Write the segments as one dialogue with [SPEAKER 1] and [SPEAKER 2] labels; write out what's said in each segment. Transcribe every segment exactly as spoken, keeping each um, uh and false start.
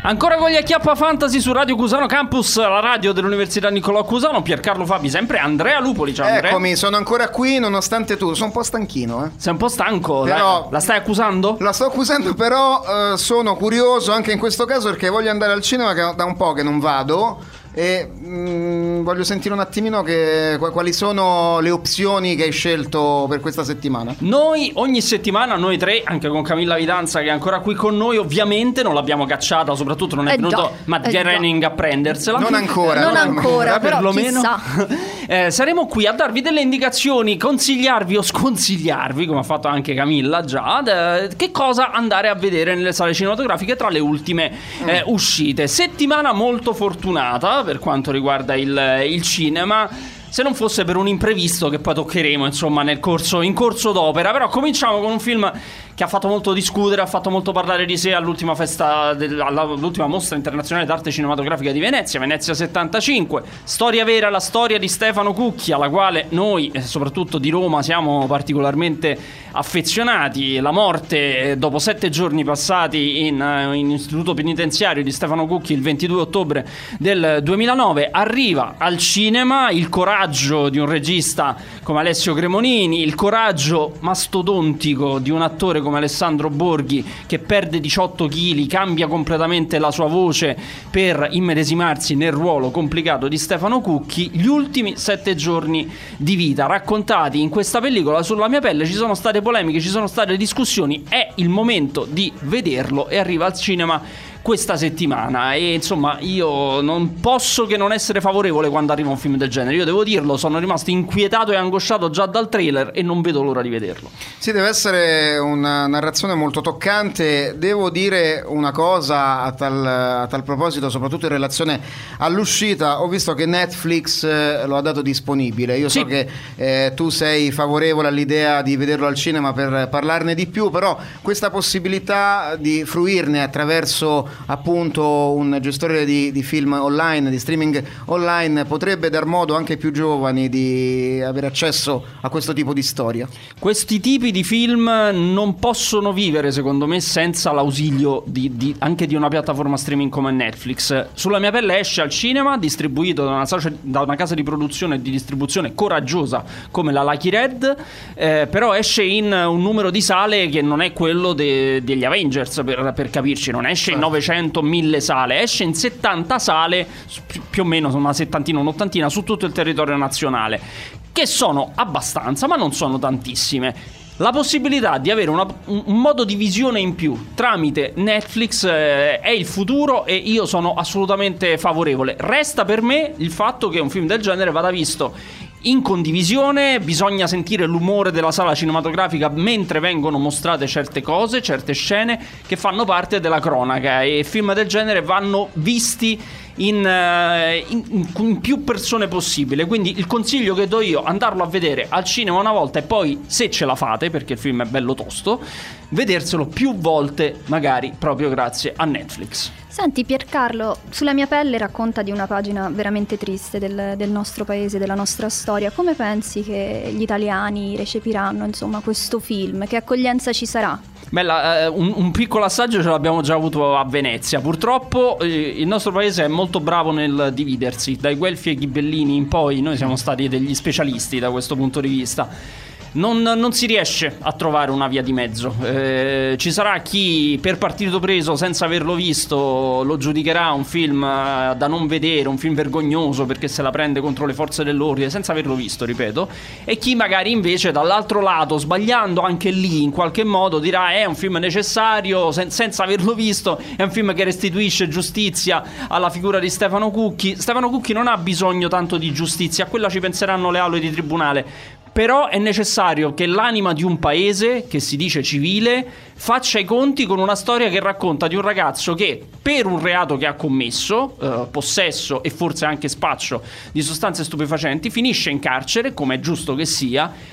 [SPEAKER 1] Ancora con gli Acchiappa Fantasy su Radio Cusano Campus, la radio dell'Università Niccolò Cusano. Piercarlo Fabi, sempre Andrea Lupoli. Ciao Andrea.
[SPEAKER 2] Eccomi, sono ancora qui nonostante tu. Sono un po' stanchino, eh.
[SPEAKER 1] Sei un po' stanco?
[SPEAKER 2] Però,
[SPEAKER 1] Dai, la stai accusando?
[SPEAKER 2] La sto accusando, però eh, sono curioso anche in questo caso perché voglio andare al cinema, che da un po' che non vado. E mh, voglio sentire un attimino che, quali sono le opzioni che hai scelto per questa settimana.
[SPEAKER 1] Noi ogni settimana, noi tre, anche con Camilla Vidanza che è ancora qui con noi, ovviamente non l'abbiamo cacciata, soprattutto non è
[SPEAKER 3] eh
[SPEAKER 1] venuto
[SPEAKER 3] no,
[SPEAKER 1] Matt
[SPEAKER 3] eh
[SPEAKER 1] Groening
[SPEAKER 3] no.
[SPEAKER 1] a prendersela.
[SPEAKER 2] Non ancora.
[SPEAKER 3] Non, non ancora, ancora però
[SPEAKER 1] perlomeno.
[SPEAKER 3] chissà.
[SPEAKER 1] eh, saremo qui a darvi delle indicazioni, consigliarvi o sconsigliarvi, come ha fatto anche Camilla già, d- che cosa andare a vedere nelle sale cinematografiche tra le ultime mm. eh, uscite. Settimana molto fortunata per quanto riguarda il, il cinema, se non fosse per un imprevisto che poi toccheremo insomma nel corso, in corso d'opera. Però cominciamo con un film che ha fatto molto discutere, ha fatto molto parlare di sé all'ultima festa del, all'ultima mostra internazionale d'arte cinematografica di Venezia, Venezia settantacinque. Storia vera, la storia di Stefano Cucchi, alla quale noi, e soprattutto di Roma, siamo particolarmente affezionati. La morte, dopo sette giorni passati in, in istituto penitenziario, di Stefano Cucchi il ventidue ottobre del duemilanove, arriva al cinema. Il coraggio di un regista come Alessio Cremonini, il coraggio mastodontico di un attore come Alessandro Borghi, che perde diciotto chili, cambia completamente la sua voce per immedesimarsi nel ruolo complicato di Stefano Cucchi. Gli ultimi sette giorni di vita raccontati in questa pellicola. Sulla mia pelle ci sono state polemiche, ci sono state discussioni. È il momento di vederlo e arriva al cinema questa settimana. E insomma, io non posso che non essere favorevole quando arriva un film del genere. Io devo dirlo, sono rimasto inquietato e angosciato già dal trailer e non vedo l'ora di vederlo.
[SPEAKER 2] Sì, deve essere una narrazione molto toccante. Devo dire una cosa a tal, a tal proposito, soprattutto in relazione all'uscita. Ho visto che Netflix eh, lo ha dato disponibile. Io
[SPEAKER 1] sì.
[SPEAKER 2] so che eh, tu sei favorevole all'idea di vederlo al cinema per parlarne di più, però questa possibilità di fruirne attraverso appunto un gestore di, di film online, di streaming online, potrebbe dar modo anche ai più giovani di avere accesso a questo tipo di storia.
[SPEAKER 1] Questi tipi di film non possono vivere, secondo me, senza l'ausilio di, di, anche di una piattaforma streaming come Netflix. Sulla mia pelle esce al cinema, distribuito da una, da una casa di produzione e di distribuzione coraggiosa come la Lucky Red, eh, però esce in un numero di sale che non è quello de, degli Avengers, per, per capirci. Non esce in novecento mille sale, esce in settanta sale, più o meno una settantina, un'ottantina su tutto il territorio nazionale, che sono abbastanza, ma non sono tantissime. La possibilità di avere una, un modo di visione in più tramite Netflix eh, è il futuro, e io sono assolutamente favorevole. Resta per me il fatto che un film del genere vada visto in condivisione. Bisogna sentire l'umore della sala cinematografica mentre vengono mostrate certe cose, certe scene che fanno parte della cronaca, e film del genere vanno visti in, in, in, in più persone possibile. Quindi il consiglio che do io: andarlo a vedere al cinema una volta, e poi, se ce la fate, perché il film è bello tosto, vederselo più volte, magari proprio grazie a Netflix.
[SPEAKER 3] Senti Piercarlo, Sulla mia pelle racconta di una pagina veramente triste del, del nostro paese, della nostra storia. Come pensi che gli italiani recepiranno, insomma, questo film? Che accoglienza ci sarà?
[SPEAKER 1] Bella, eh, un, un piccolo assaggio ce l'abbiamo già avuto a Venezia. Purtroppo eh, il nostro paese è molto bravo nel dividersi. Dai Guelfi ai Ghibellini in poi noi siamo stati degli specialisti da questo punto di vista. Non, non si riesce a trovare una via di mezzo. Eh, ci sarà chi, per partito preso, senza averlo visto, lo giudicherà un film eh, da non vedere, un film vergognoso perché se la prende contro le forze dell'ordine, senza averlo visto, ripeto. E chi magari invece dall'altro lato, sbagliando anche lì in qualche modo, dirà è un film necessario, sen- senza averlo visto, è un film che restituisce giustizia alla figura di Stefano Cucchi. Stefano Cucchi non ha bisogno tanto di giustizia, a quella ci penseranno le aule di tribunale. Però è necessario che l'anima di un paese, che si dice civile, faccia i conti con una storia che racconta di un ragazzo che, per un reato che ha commesso, eh, possesso e forse anche spaccio di sostanze stupefacenti, finisce in carcere, come è giusto che sia,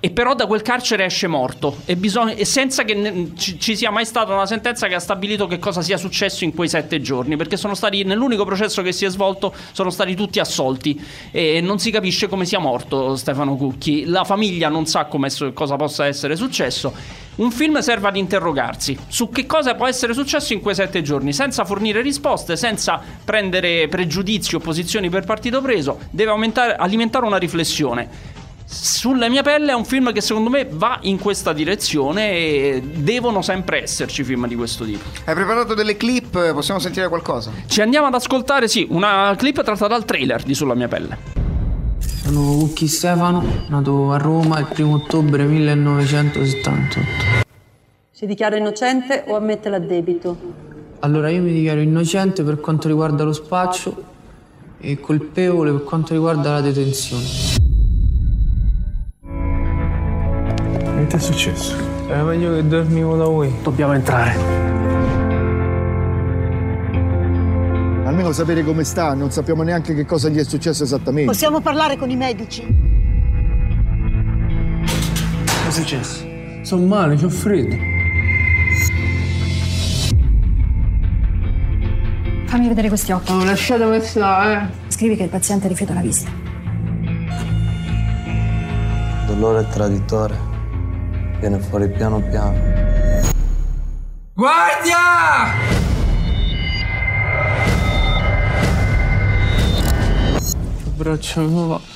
[SPEAKER 1] e però da quel carcere esce morto e, bisogna, e senza che ne, ci, ci sia mai stata una sentenza che ha stabilito che cosa sia successo in quei sette giorni, perché sono stati, nell'unico processo che si è svolto, sono stati tutti assolti e non si capisce come sia morto Stefano Cucchi. La famiglia non sa come, cosa possa essere successo. Un film serve ad interrogarsi su che cosa può essere successo in quei sette giorni, senza fornire risposte, senza prendere pregiudizi o posizioni per partito preso. Deve aumentare, alimentare una riflessione. Sulla mia pelle è un film che secondo me va in questa direzione e devono sempre esserci film di questo tipo.
[SPEAKER 2] Hai preparato delle clip? Possiamo sentire qualcosa?
[SPEAKER 1] Ci andiamo ad ascoltare, sì, una clip tratta dal trailer di Sulla mia pelle.
[SPEAKER 4] Sono Cucchi Stefano, nato a Roma il primo ottobre millenovecentosettantotto.
[SPEAKER 5] Si dichiara innocente o ammette l'addebito?
[SPEAKER 4] Allora io mi dichiaro innocente per quanto riguarda lo spaccio e colpevole per quanto riguarda la detenzione.
[SPEAKER 6] Che ti è successo?
[SPEAKER 4] Era meglio che dormivo da voi.
[SPEAKER 6] Dobbiamo entrare.
[SPEAKER 7] Almeno sapere come sta, non sappiamo neanche che cosa gli è successo esattamente.
[SPEAKER 5] Possiamo parlare con i medici?
[SPEAKER 6] Che è successo?
[SPEAKER 4] Sono male, c'ho freddo.
[SPEAKER 8] Fammi vedere questi occhi.
[SPEAKER 4] Oh, lasciatemi stare, eh.
[SPEAKER 8] Scrivi che il paziente rifiuta la vista.
[SPEAKER 9] Il dolore è traditore. Viene fuori piano piano.
[SPEAKER 4] Guardia! Il braccio non va.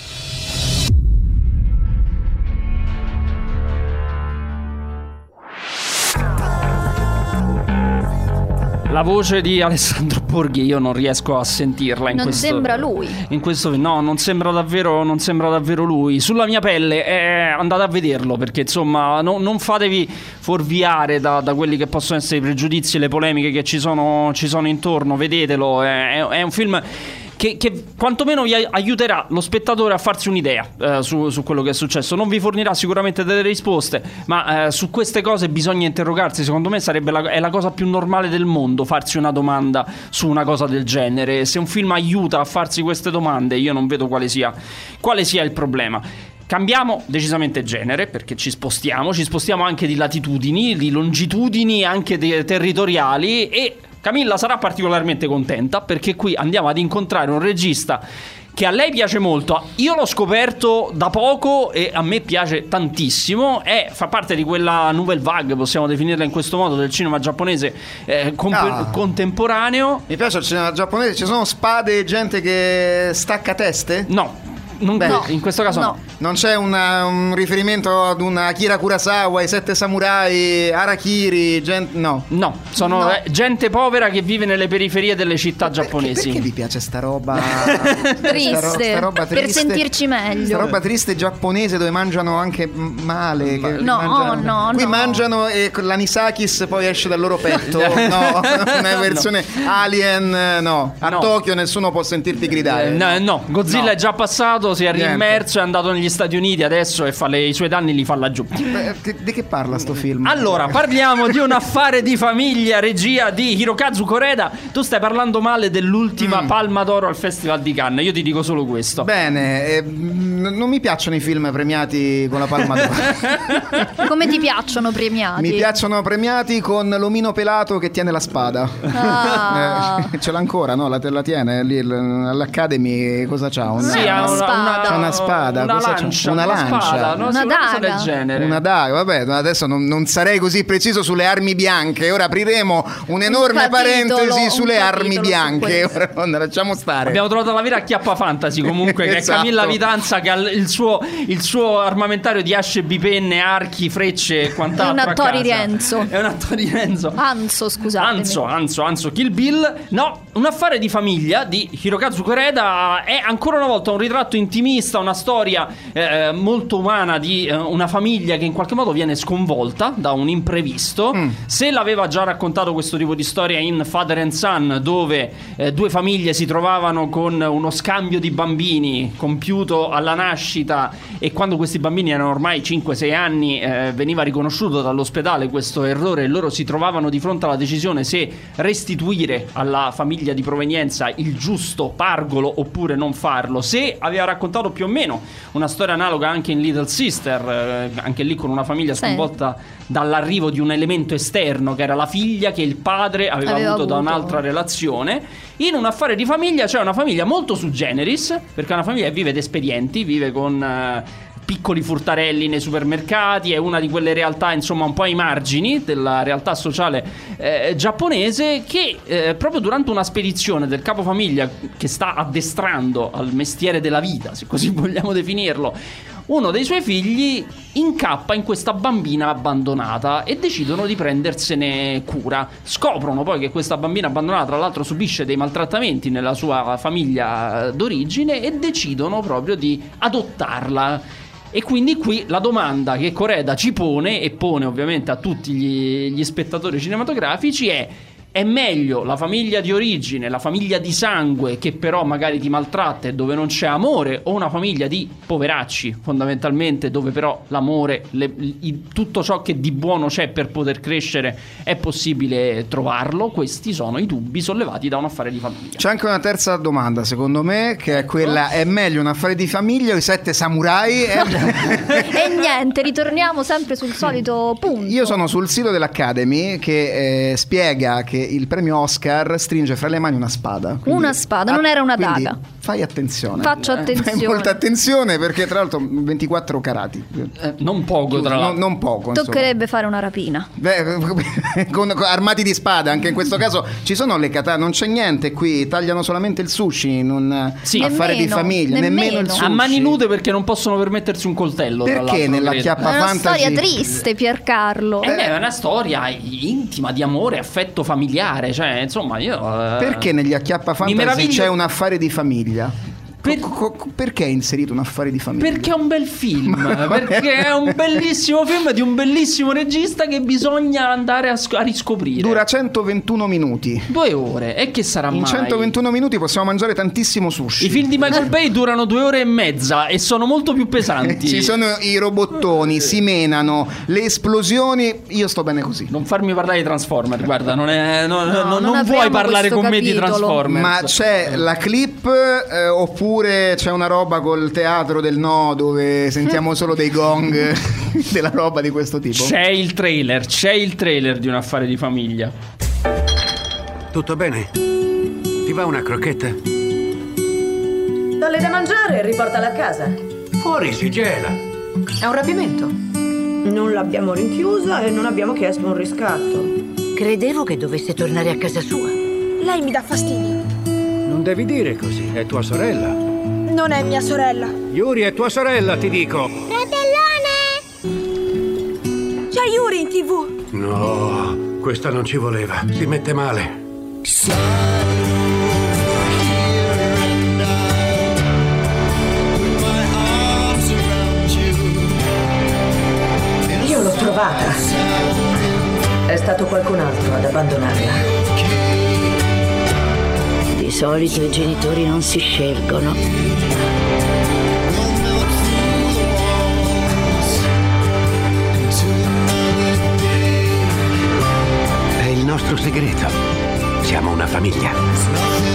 [SPEAKER 1] La voce di Alessandro Borghi io non riesco a sentirla in
[SPEAKER 3] non
[SPEAKER 1] questo,
[SPEAKER 3] sembra lui
[SPEAKER 1] in questo, no, non sembra davvero non sembra davvero lui. Sulla mia pelle, eh, andate a vederlo, perché insomma no, non fatevi fuorviare da, da quelli che possono essere i pregiudizi e le polemiche che ci sono, ci sono intorno. Vedetelo, è, è un film Che, che quantomeno vi aiuterà lo spettatore a farsi un'idea eh, su, su quello che è successo. Non vi fornirà sicuramente delle risposte, ma eh, su queste cose bisogna interrogarsi. Secondo me sarebbe la, è la cosa più normale del mondo farsi una domanda su una cosa del genere. Se un film aiuta a farsi queste domande, io non vedo quale sia, quale sia il problema. Cambiamo decisamente genere, perché ci spostiamo, ci spostiamo anche di latitudini, di longitudini anche de- territoriali, e Camilla sarà particolarmente contenta perché qui andiamo ad incontrare un regista che a lei piace molto. Io l'ho scoperto da poco e a me piace tantissimo. È, fa parte di quella nouvelle vague, possiamo definirla in questo modo, del cinema giapponese eh, comp- ah. contemporaneo.
[SPEAKER 2] Mi piace il cinema giapponese. Ci sono spade e gente che stacca teste?
[SPEAKER 1] No. Non Beh, no, in questo caso no. no.
[SPEAKER 2] Non c'è una, un riferimento ad una Akira Kurosawa, i sette samurai, Harakiri, gente, no.
[SPEAKER 1] No, sono no. gente povera che vive nelle periferie delle città perché, giapponesi.
[SPEAKER 2] Perché vi piace sta roba
[SPEAKER 3] triste,
[SPEAKER 2] sta, ro- sta roba triste,
[SPEAKER 3] per sentirci meglio.
[SPEAKER 2] Sta roba triste giapponese dove mangiano anche male. Che
[SPEAKER 3] no,
[SPEAKER 2] mangiano,
[SPEAKER 3] no,
[SPEAKER 2] Qui
[SPEAKER 3] no.
[SPEAKER 2] mangiano e l'anisakis poi esce dal loro petto. No, una versione no. Alien, no. A no. Tokyo nessuno può sentirti gridare.
[SPEAKER 1] Eh, no, no, Godzilla no. è già passato, si è rimerso, è andato negli Stati Uniti adesso e fa le, i suoi danni li fa laggiù.
[SPEAKER 2] Beh, di che parla sto film?
[SPEAKER 1] Allora, parliamo di Un affare di famiglia, regia di Hirokazu Koreda. Tu stai parlando male dell'ultima mm. Palma d'Oro al Festival di Cannes. Io ti dico solo questo.
[SPEAKER 2] Bene, eh, non mi piacciono i film premiati con la Palma d'Oro.
[SPEAKER 3] Come ti piacciono premiati?
[SPEAKER 2] Mi piacciono premiati con l'omino pelato che tiene la spada.
[SPEAKER 3] Ah.
[SPEAKER 2] eh, ce l'ha ancora, no? La, la tiene lì all'Academy. Cosa c'ha? Una,
[SPEAKER 1] sì, ha una, una,
[SPEAKER 2] una, una spada,
[SPEAKER 1] una
[SPEAKER 2] cosa
[SPEAKER 1] lancia,
[SPEAKER 2] una,
[SPEAKER 1] una
[SPEAKER 2] lancia,
[SPEAKER 1] spada, no?
[SPEAKER 3] una daga
[SPEAKER 1] del genere.
[SPEAKER 2] Una daga, vabbè, adesso non, non sarei così preciso sulle armi bianche. Ora apriremo un'enorme
[SPEAKER 3] un capitolo,
[SPEAKER 2] parentesi sulle armi bianche.
[SPEAKER 3] Su
[SPEAKER 2] Ora non lasciamo stare.
[SPEAKER 1] Abbiamo trovato la vera acchiappa fantasy comunque, che esatto. è Camilla Vitanza, che ha il suo, il suo armamentario di asce, bipenne, archi, frecce e quant'altro.
[SPEAKER 3] È un Attori Renzo.
[SPEAKER 1] È un Attori Renzo.
[SPEAKER 3] Anzo, scusate.
[SPEAKER 1] Anzo, Anzo, Anzo, Kill Bill. No, Un affare di famiglia di Hirokazu Koreda è ancora una volta un ritratto intimista, una storia eh, molto umana di eh, una famiglia che in qualche modo viene sconvolta da un imprevisto. Mm. Se l'aveva già raccontato questo tipo di storia in Father and Son, dove eh, due famiglie si trovavano con uno scambio di bambini compiuto alla nascita, e quando questi bambini erano ormai cinque sei anni eh, veniva riconosciuto dall'ospedale questo errore e loro si trovavano di fronte alla decisione se restituire alla famiglia di provenienza il giusto pargolo oppure non farlo. Se aveva raccontato più o meno una storia analoga anche in Little Sister, eh, anche lì con una famiglia sconvolta sì. dall'arrivo di un elemento esterno che era la figlia che il padre aveva, aveva avuto, avuto da un'altra relazione. In Un affare di famiglia c'è una famiglia molto su generis, perché è una famiglia che vive d'espedienti, vive con eh, piccoli furtarelli nei supermercati, è una di quelle realtà insomma un po' ai margini della realtà sociale eh, giapponese, che eh, proprio durante una spedizione del capofamiglia che sta addestrando al mestiere della vita, se così vogliamo definirlo, uno dei suoi figli incappa in questa bambina abbandonata e decidono di prendersene cura. Scoprono poi che questa bambina abbandonata tra l'altro subisce dei maltrattamenti nella sua famiglia d'origine e decidono proprio di adottarla. E quindi qui la domanda che Koreda ci pone, e pone ovviamente a tutti gli, gli spettatori cinematografici, è: è meglio la famiglia di origine, la famiglia di sangue che però magari ti maltratta e dove non c'è amore, o una famiglia di poveracci fondamentalmente dove però l'amore, le, il, tutto ciò che di buono c'è per poter crescere è possibile trovarlo? Questi sono i dubbi sollevati da Un affare di famiglia.
[SPEAKER 2] C'è anche una terza domanda secondo me, che è quella: è meglio Un affare di famiglia o I sette samurai?
[SPEAKER 3] E niente, ritorniamo sempre sul solito punto.
[SPEAKER 2] Io sono sul sito dell'Academy che eh, spiega che il premio Oscar stringe fra le mani una spada. Quindi,
[SPEAKER 3] una spada, non era una daga.
[SPEAKER 2] Fai attenzione.
[SPEAKER 3] Faccio attenzione.
[SPEAKER 2] Fai molta attenzione, perché tra l'altro ventiquattro carati.
[SPEAKER 1] Eh, non poco, tra l'altro.
[SPEAKER 2] Non, non poco.
[SPEAKER 3] Toccherebbe
[SPEAKER 2] insomma.
[SPEAKER 3] fare una rapina.
[SPEAKER 2] Beh, con, con armati di spada, anche in questo caso ci sono le katana, non c'è niente qui, tagliano solamente il sushi in un
[SPEAKER 1] sì.
[SPEAKER 2] affare
[SPEAKER 3] nemmeno,
[SPEAKER 2] di famiglia, nemmeno, nemmeno il sushi.
[SPEAKER 1] A mani nude perché non possono permettersi un coltello.
[SPEAKER 2] Perché nella chiappa
[SPEAKER 3] è una
[SPEAKER 2] fantasy
[SPEAKER 3] storia triste, Piercarlo.
[SPEAKER 1] Eh, è una storia intima di amore, affetto familiare, cioè insomma io eh,
[SPEAKER 2] perché negli acchiappa fantasy
[SPEAKER 1] meraviglio...
[SPEAKER 2] c'è Un affare di famiglia? Per... Co- co- perché è inserito Un affare di famiglia?
[SPEAKER 1] Perché è un bel film. Perché è un bellissimo film di un bellissimo regista che bisogna andare a, sc- a riscoprire.
[SPEAKER 2] Dura centoventuno minuti.
[SPEAKER 1] Due ore. E che sarà
[SPEAKER 2] in
[SPEAKER 1] mai?
[SPEAKER 2] In centoventuno minuti possiamo mangiare tantissimo sushi.
[SPEAKER 1] I film di Michael Bay durano due ore e mezza e sono molto più pesanti.
[SPEAKER 2] Ci sono i robottoni, si menano, le esplosioni. Io sto bene così.
[SPEAKER 1] Non farmi parlare di Transformer. Guarda, non, è, no, no, non,
[SPEAKER 3] non
[SPEAKER 1] vuoi parlare con
[SPEAKER 3] capitolo.
[SPEAKER 1] me di Transformer.
[SPEAKER 2] Ma c'è la clip eh, oppure Oppure c'è una roba col teatro del no dove sentiamo solo dei gong, della roba di questo tipo?
[SPEAKER 1] C'è il trailer, c'è il trailer di Un affare di famiglia.
[SPEAKER 10] Tutto bene? Ti va una crocchetta?
[SPEAKER 11] Dalle da mangiare e riportala a casa.
[SPEAKER 10] Fuori si gela.
[SPEAKER 11] È un rapimento. Non l'abbiamo rinchiusa e non abbiamo chiesto un riscatto.
[SPEAKER 12] Credevo che dovesse tornare a casa sua.
[SPEAKER 13] Lei mi dà fastidio.
[SPEAKER 10] Non devi dire così, è tua sorella.
[SPEAKER 13] Non è mia sorella.
[SPEAKER 10] Yuri è tua sorella, ti dico.
[SPEAKER 13] Fratellone! C'è Yuri in tv.
[SPEAKER 10] No, questa non ci voleva. Si mette male.
[SPEAKER 11] Io l'ho trovata. È stato qualcun altro ad abbandonarla.
[SPEAKER 12] Di solito i genitori non si scelgono.
[SPEAKER 10] È il nostro segreto. Siamo una famiglia.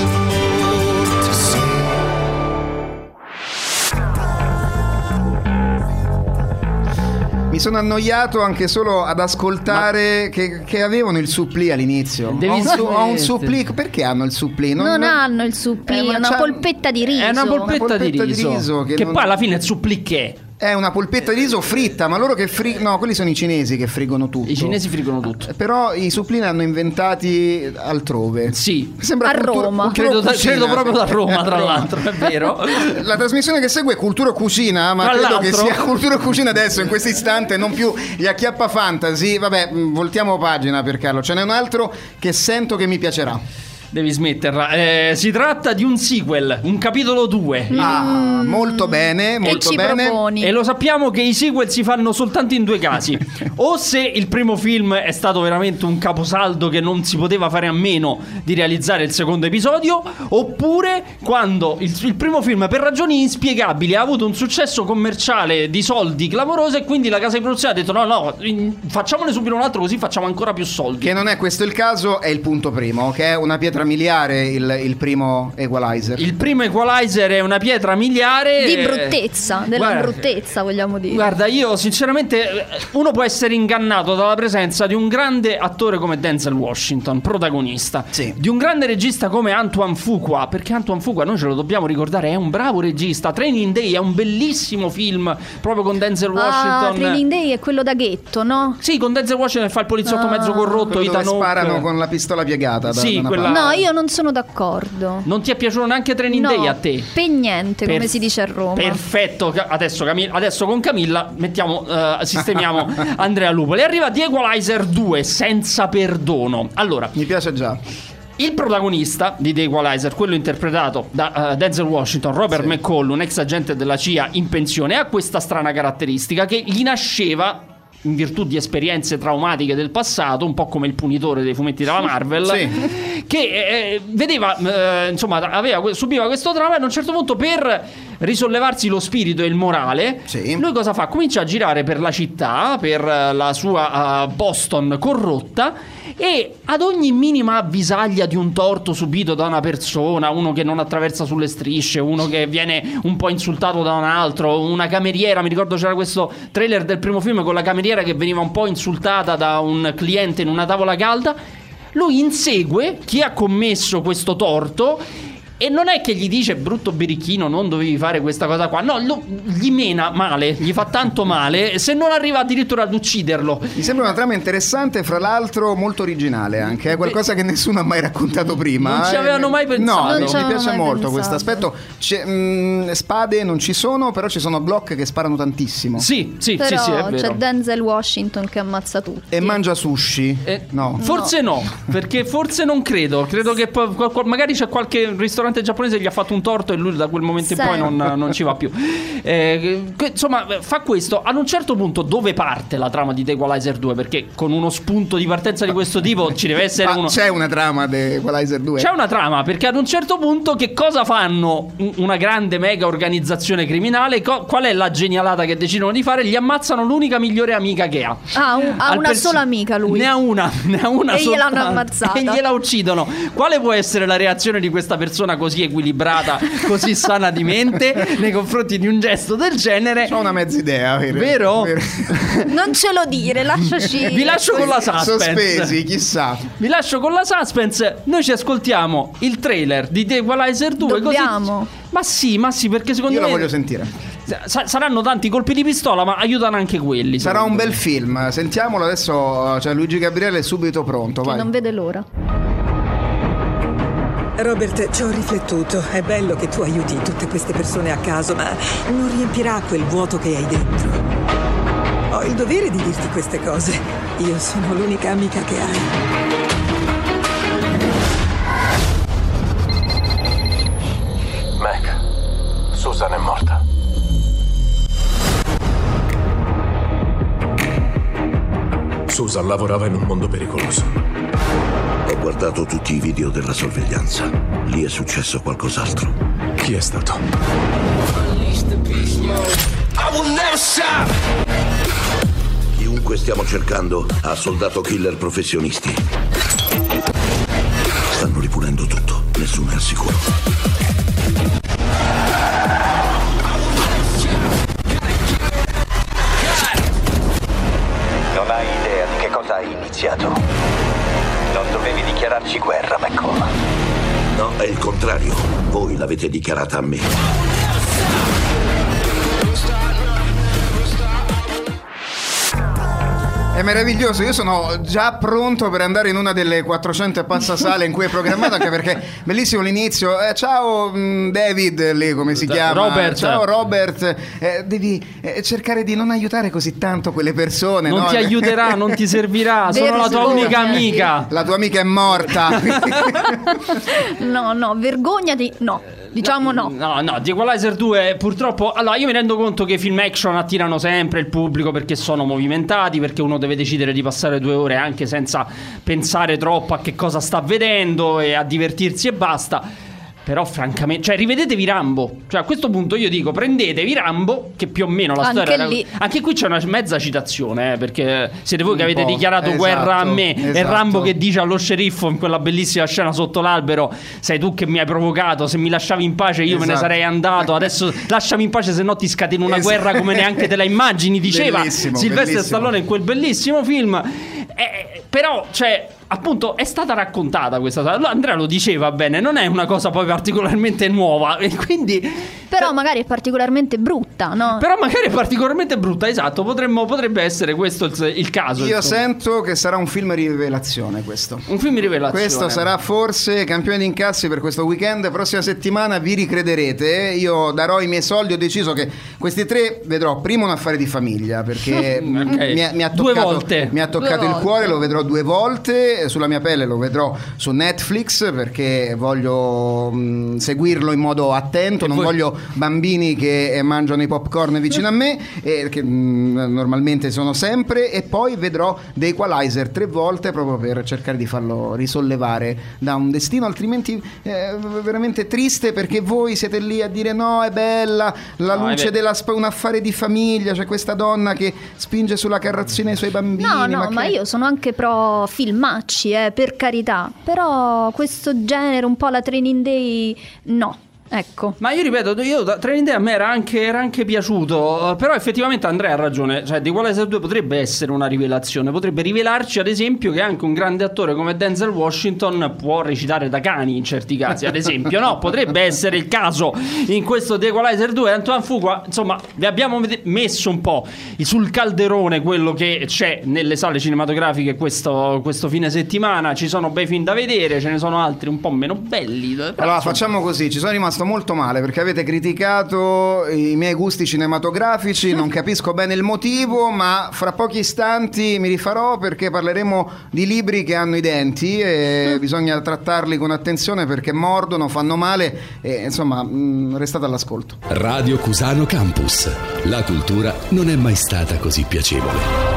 [SPEAKER 2] Mi sono annoiato anche solo ad ascoltare Ma... che, che avevano il supplì all'inizio. Ho un, su, ho un supplì. Perché hanno il supplì?
[SPEAKER 3] Non, non hanno il supplì, eh, è una polpetta di riso.
[SPEAKER 1] È una polpetta,
[SPEAKER 2] una polpetta
[SPEAKER 1] di riso,
[SPEAKER 2] di riso
[SPEAKER 1] che,
[SPEAKER 2] che
[SPEAKER 1] non...
[SPEAKER 2] poi
[SPEAKER 1] alla fine il supplì che è?
[SPEAKER 2] È una polpetta di riso fritta, ma loro che friggono... No, quelli sono i cinesi che friggono tutto.
[SPEAKER 1] I cinesi friggono tutto.
[SPEAKER 2] Però i supplì li hanno inventati altrove.
[SPEAKER 1] Sì.
[SPEAKER 3] Sembra a cultura, Roma.
[SPEAKER 1] Cultura credo, da, credo proprio da Roma, tra l'altro, è vero.
[SPEAKER 2] La trasmissione che segue è Cultura Cucina, ma
[SPEAKER 1] tra
[SPEAKER 2] credo
[SPEAKER 1] l'altro...
[SPEAKER 2] che sia Cultura Cucina adesso, in questo istante, non più gli acchiappa fantasy. Vabbè, voltiamo pagina per Carlo. Ce n'è un altro che sento che mi piacerà.
[SPEAKER 1] Devi smetterla. Eh, si tratta di un sequel, un capitolo due.
[SPEAKER 2] Ah, molto bene, molto bene.
[SPEAKER 3] Proponi?
[SPEAKER 1] E lo sappiamo che i sequel si fanno soltanto in due casi. O se il primo film è stato veramente un caposaldo che non si poteva fare a meno di realizzare il secondo episodio, oppure quando il, il primo film per ragioni inspiegabili ha avuto un successo commerciale di soldi clamoroso e quindi la casa di produzione ha detto no no, facciamone subito un altro così facciamo ancora più soldi.
[SPEAKER 2] Che non è questo il caso, è il punto primo, che è Una pietra pietra miliare il, il primo Equalizer.
[SPEAKER 1] Il primo Equalizer è una pietra miliare
[SPEAKER 3] di bruttezza, della
[SPEAKER 1] guarda,
[SPEAKER 3] bruttezza vogliamo dire.
[SPEAKER 1] Guarda, io sinceramente uno può essere ingannato dalla presenza di un grande attore come Denzel Washington, protagonista,
[SPEAKER 2] sì.
[SPEAKER 1] di un grande regista come Antoine Fuqua, perché Antoine Fuqua, noi ce lo dobbiamo ricordare, è un bravo regista. Training Day è un bellissimo film proprio con Denzel Washington.
[SPEAKER 3] Ah, Training Day è quello da ghetto, no?
[SPEAKER 1] Sì, con Denzel Washington che fa il poliziotto ah, mezzo corrotto,
[SPEAKER 2] Ethan Hawke. Sparano con la pistola piegata da,
[SPEAKER 1] sì,
[SPEAKER 2] da una
[SPEAKER 1] quella...
[SPEAKER 3] No, io non sono d'accordo.
[SPEAKER 1] Non ti è piaciuto neanche Training
[SPEAKER 3] no,
[SPEAKER 1] Day a te?
[SPEAKER 3] Per niente,
[SPEAKER 1] per...
[SPEAKER 3] come si dice a Roma.
[SPEAKER 1] Perfetto, adesso, Camilla, adesso con Camilla mettiamo, uh, sistemiamo Andrea Lupoli. Arriva The Equalizer due, senza perdono. Allora,
[SPEAKER 2] mi piace già.
[SPEAKER 1] Il protagonista di The Equalizer, quello interpretato da uh, Denzel Washington, Robert sì. McCall, un ex agente della C I A in pensione, ha questa strana caratteristica che gli nasceva in virtù di esperienze traumatiche del passato, un po' come il punitore dei fumetti della Marvel, sì. che eh, vedeva, eh, insomma, aveva, subiva questo trauma e a un certo punto, per risollevarsi lo spirito e il morale, sì. lui cosa fa? Comincia a girare per la città, per la sua uh, Boston corrotta, e ad ogni minima avvisaglia di un torto subito da una persona, uno che non attraversa sulle strisce, uno che viene un po' insultato da un altro, una cameriera, mi ricordo c'era questo trailer del primo film con la cameriera che veniva un po' insultata da un cliente in una tavola calda, lui insegue chi ha commesso questo torto. E non è che gli dice brutto birichino, non dovevi fare questa cosa qua. No, lo, gli mena male, gli fa tanto male, se non arriva addirittura ad ucciderlo.
[SPEAKER 2] Mi sembra una trama interessante, fra l'altro molto originale anche. È qualcosa che nessuno ha mai raccontato prima.
[SPEAKER 1] Non ci avevano mai pensato.
[SPEAKER 2] No,
[SPEAKER 1] non
[SPEAKER 2] mi piace molto
[SPEAKER 3] pensato.
[SPEAKER 2] questo aspetto. Mh, spade non ci sono, però ci sono Glock che sparano tantissimo.
[SPEAKER 1] Sì, sì,
[SPEAKER 3] però
[SPEAKER 1] sì, sì, è vero.
[SPEAKER 3] C'è Denzel Washington che ammazza tutti.
[SPEAKER 2] E mangia sushi.
[SPEAKER 1] Eh,
[SPEAKER 2] no.
[SPEAKER 1] Forse no. no, perché forse non credo. Credo che poi, magari c'è qualche ristorante giapponese che gli ha fatto un torto e lui da quel momento in poi non, non ci va più. Eh, insomma, fa questo. Ad un certo punto, dove parte la trama di The Equalizer due? Perché con uno spunto di partenza di questo tipo ci deve essere
[SPEAKER 2] ah,
[SPEAKER 1] uno.
[SPEAKER 2] C'è una trama The Equalizer due?
[SPEAKER 1] C'è una trama, perché ad un certo punto che cosa fanno una grande mega organizzazione criminale? Qual è la genialata che decidono di fare? Gli ammazzano l'unica migliore amica che ha.
[SPEAKER 3] Ah, un, ha una pers- sola amica lui.
[SPEAKER 1] Ne ha una, ne ha una
[SPEAKER 3] e
[SPEAKER 1] soltanto.
[SPEAKER 3] gliel'hanno ammazzata.
[SPEAKER 1] E gliela uccidono. Quale può essere la reazione di questa persona così equilibrata, così sana di mente nei confronti di un gesto del genere?
[SPEAKER 2] Ho una mezza idea, vero?
[SPEAKER 1] Vero?
[SPEAKER 2] vero.
[SPEAKER 3] Non ce lo dire, lasciaci.
[SPEAKER 1] Vi lascio con la suspense.
[SPEAKER 2] Sospesi, chissà.
[SPEAKER 1] Vi lascio con la suspense. Noi ci ascoltiamo il trailer di The Equalizer due.
[SPEAKER 3] Dobbiamo.
[SPEAKER 1] Così... Ma sì, ma sì, perché secondo
[SPEAKER 2] Io
[SPEAKER 1] me
[SPEAKER 2] lo voglio sentire.
[SPEAKER 1] Saranno tanti colpi di pistola, ma aiutano anche quelli.
[SPEAKER 2] Sarà un
[SPEAKER 1] me.
[SPEAKER 2] bel film. Sentiamolo adesso. Cioè, Luigi Gabriele è subito pronto.
[SPEAKER 3] Che
[SPEAKER 2] vai.
[SPEAKER 3] non vede l'ora.
[SPEAKER 14] Robert, ci ho riflettuto. È bello che tu aiuti tutte queste persone a caso, ma non riempirà quel vuoto che hai dentro. Ho il dovere di dirti queste cose. Io sono l'unica amica che hai.
[SPEAKER 10] Mac, Susan è morta.
[SPEAKER 6] Susan lavorava in un mondo pericoloso.
[SPEAKER 15] Ho guardato tutti i video della sorveglianza. Lì è successo qualcos'altro.
[SPEAKER 6] Chi è stato?
[SPEAKER 15] Chiunque stiamo cercando ha soldato killer professionisti. Stanno ripulendo tutto. Nessuno è al sicuro.
[SPEAKER 10] Non hai idea di che cosa hai iniziato. Non dovevi dichiararci guerra, McCall.
[SPEAKER 15] No, è il contrario. Voi l'avete dichiarata a me.
[SPEAKER 2] È meraviglioso, io sono già pronto per andare in una delle quattrocento e passa sale in cui è programmato, anche perché bellissimo l'inizio. Eh, ciao David, lì come si chiama?
[SPEAKER 1] Robert.
[SPEAKER 2] Ciao Robert, eh, devi eh, cercare di non aiutare così tanto quelle persone.
[SPEAKER 1] Non
[SPEAKER 2] no?
[SPEAKER 1] ti aiuterà, non ti servirà, sono la tua unica amica.
[SPEAKER 2] La tua amica è morta.
[SPEAKER 3] No, no, vergognati, no. Diciamo no.
[SPEAKER 1] No, no, The Equalizer due purtroppo. Allora, io mi rendo conto che i film action attirano sempre il pubblico perché sono movimentati, perché uno deve decidere di passare due ore anche senza pensare troppo a che cosa sta vedendo e a divertirsi e basta. Però francamente, cioè rivedetevi Rambo. Cioè a questo punto io dico, prendetevi Rambo, che più o meno la
[SPEAKER 3] Anche
[SPEAKER 1] storia
[SPEAKER 3] lì.
[SPEAKER 1] era... Anche qui c'è una mezza citazione, eh, perché siete voi che
[SPEAKER 2] Un
[SPEAKER 1] avete
[SPEAKER 2] po'.
[SPEAKER 1] dichiarato
[SPEAKER 2] Esatto,
[SPEAKER 1] guerra a me.
[SPEAKER 2] esatto.
[SPEAKER 1] E Rambo che dice allo sceriffo in quella bellissima scena sotto l'albero: sei tu che mi hai provocato, se mi lasciavi in pace io me ne
[SPEAKER 2] Esatto.
[SPEAKER 1] sarei andato. Adesso lasciami in pace, se no ti scateno una
[SPEAKER 2] Esatto.
[SPEAKER 1] guerra come neanche te la immagini, diceva
[SPEAKER 2] Bellissimo,
[SPEAKER 1] Sylvester
[SPEAKER 2] bellissimo.
[SPEAKER 1] Stallone in quel bellissimo film. Eh, però, cioè, appunto, è stata raccontata questa storia. Andrea lo diceva bene, non è una cosa poi particolarmente nuova, e quindi...
[SPEAKER 3] Però magari è particolarmente brutta, no?
[SPEAKER 1] Però magari è particolarmente brutta, esatto. Potremmo, potrebbe essere questo il, il caso.
[SPEAKER 2] Io
[SPEAKER 1] insomma.
[SPEAKER 2] sento che sarà un film rivelazione questo.
[SPEAKER 1] Un film rivelazione.
[SPEAKER 2] Questo sarà forse campione di incassi per questo weekend. Prossima settimana vi ricrederete. Io darò i miei soldi. Ho deciso che questi tre vedrò prima un affare di famiglia, perché
[SPEAKER 1] Ok.
[SPEAKER 2] mi, ha- mi ha
[SPEAKER 1] Due
[SPEAKER 2] toccato,
[SPEAKER 1] volte.
[SPEAKER 2] mi ha toccato
[SPEAKER 3] Due
[SPEAKER 2] il
[SPEAKER 3] volte.
[SPEAKER 2] cuore. Lo vedrò due volte. Sulla mia pelle lo vedrò su Netflix, perché voglio mh, seguirlo in modo attento.
[SPEAKER 1] E
[SPEAKER 2] non
[SPEAKER 1] voi-
[SPEAKER 2] voglio bambini che eh, mangiano i popcorn vicino a me, e che mh, normalmente sono sempre. E poi vedrò The Equalizer tre volte, proprio per cercare di farlo risollevare da un destino altrimenti eh, veramente triste, perché voi siete lì a dire no, è bella la
[SPEAKER 1] No, è
[SPEAKER 2] luce
[SPEAKER 1] be-
[SPEAKER 2] della sp- un affare di famiglia, c'è questa donna che spinge sulla carrozzina i suoi bambini.
[SPEAKER 3] No, no,
[SPEAKER 2] che-
[SPEAKER 3] ma io sono anche pro filmacci, eh, per carità. Però questo genere, un po' la Training Day, no. Ecco.
[SPEAKER 1] Ma io ripeto, io da Training Day a me era anche, era anche piaciuto. eh, Però effettivamente Andrea ha ragione. Cioè, The Equalizer due potrebbe essere una rivelazione. Potrebbe rivelarci, ad esempio, che anche un grande attore come Denzel Washington può recitare da cani in certi casi. Ad esempio, no? Potrebbe essere il caso in questo The Equalizer due. Antoine Fuqua, insomma, vi abbiamo med- messo un po' sul calderone quello che c'è nelle sale cinematografiche questo, questo fine settimana. Ci sono bei film da vedere, ce ne sono altri un po' meno belli. Però,
[SPEAKER 2] Allora
[SPEAKER 1] insomma,
[SPEAKER 2] facciamo così, ci sono rimasto molto male perché avete criticato i miei gusti cinematografici, non capisco bene il motivo, ma fra pochi istanti mi rifarò, perché parleremo di libri che hanno i denti e bisogna trattarli con attenzione perché mordono, fanno male e insomma mh, restate all'ascolto.
[SPEAKER 16] Radio Cusano Campus. La cultura non è mai stata così piacevole.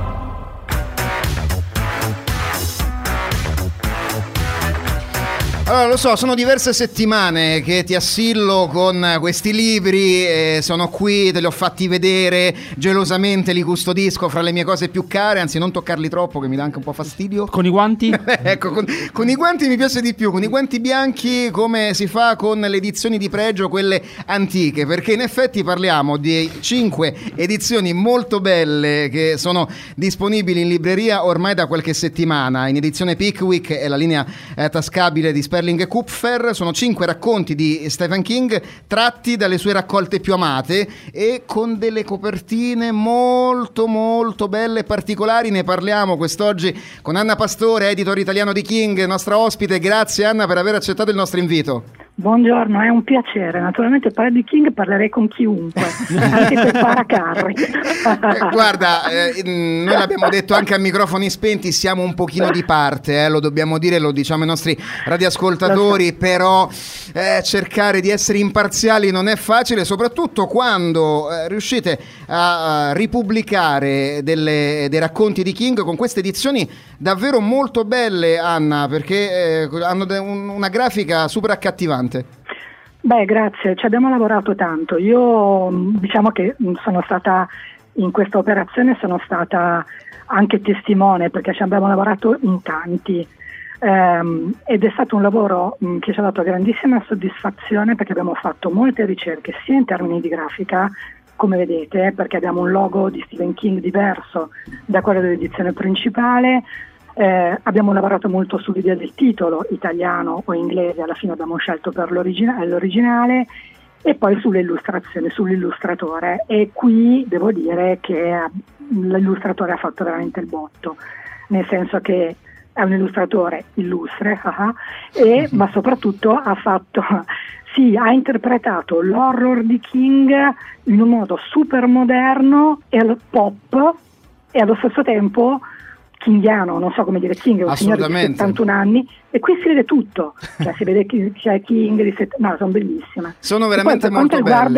[SPEAKER 2] Allora, lo so, sono diverse settimane che ti assillo con questi libri, e sono qui, te li ho fatti vedere, gelosamente li custodisco fra le mie cose più care, anzi non toccarli troppo che mi dà anche un po' fastidio.
[SPEAKER 1] con i guanti?
[SPEAKER 2] Ecco, con, con i guanti mi piace di più, con i guanti bianchi, come si fa con le edizioni di pregio, quelle antiche, perché in effetti parliamo di cinque edizioni molto belle che sono disponibili in libreria ormai da qualche settimana. In edizione Pickwick è la linea eh, tascabile di Sperling e Kupfer. Sono cinque racconti di Stephen King tratti dalle sue raccolte più amate e con delle copertine molto molto belle e particolari. Ne parliamo quest'oggi con Anna Pastore, editor italiano di King, nostra ospite. Grazie Anna per aver accettato il nostro invito.
[SPEAKER 17] Buongiorno, è un piacere. Naturalmente parlo di King, parlerei con chiunque, anche per paracarri.
[SPEAKER 2] Eh, guarda, eh, noi l'abbiamo detto anche a microfoni spenti, siamo un pochino di parte, eh, lo dobbiamo dire, lo diciamo ai nostri radioascoltatori, però eh, cercare di essere imparziali non è facile, soprattutto quando eh, riuscite a, a ripubblicare delle, dei racconti di King con queste edizioni davvero molto belle, Anna, perché eh, hanno de- un, una grafica super accattivante.
[SPEAKER 17] Beh, grazie, ci abbiamo lavorato tanto. Io diciamo che sono stata in questa operazione, sono stata anche testimone perché ci abbiamo lavorato in tanti ehm, ed è stato un lavoro mh, che ci ha dato grandissima soddisfazione perché abbiamo fatto molte ricerche sia in termini di grafica, come vedete, perché abbiamo un logo di Stephen King diverso da quello dell'edizione principale. Eh, abbiamo lavorato molto sull'idea del titolo italiano o inglese, alla fine abbiamo scelto per l'origina- l'originale, e poi sulle illustrazioni, sull'illustratore, e qui devo dire che l'illustratore ha fatto veramente il botto, nel senso che è un illustratore illustre, uh-huh, e, ma soprattutto ha fatto, sì, ha interpretato l'horror di King in un modo super moderno e al pop e allo stesso tempo kingiano, non so come dire. King è un signore di settantuno anni e qui si vede tutto, cioè si vede che c'è King di set... no, sono bellissime.
[SPEAKER 2] Sono veramente
[SPEAKER 17] poi, per
[SPEAKER 2] molto
[SPEAKER 17] quanto
[SPEAKER 2] belle.
[SPEAKER 17] riguarda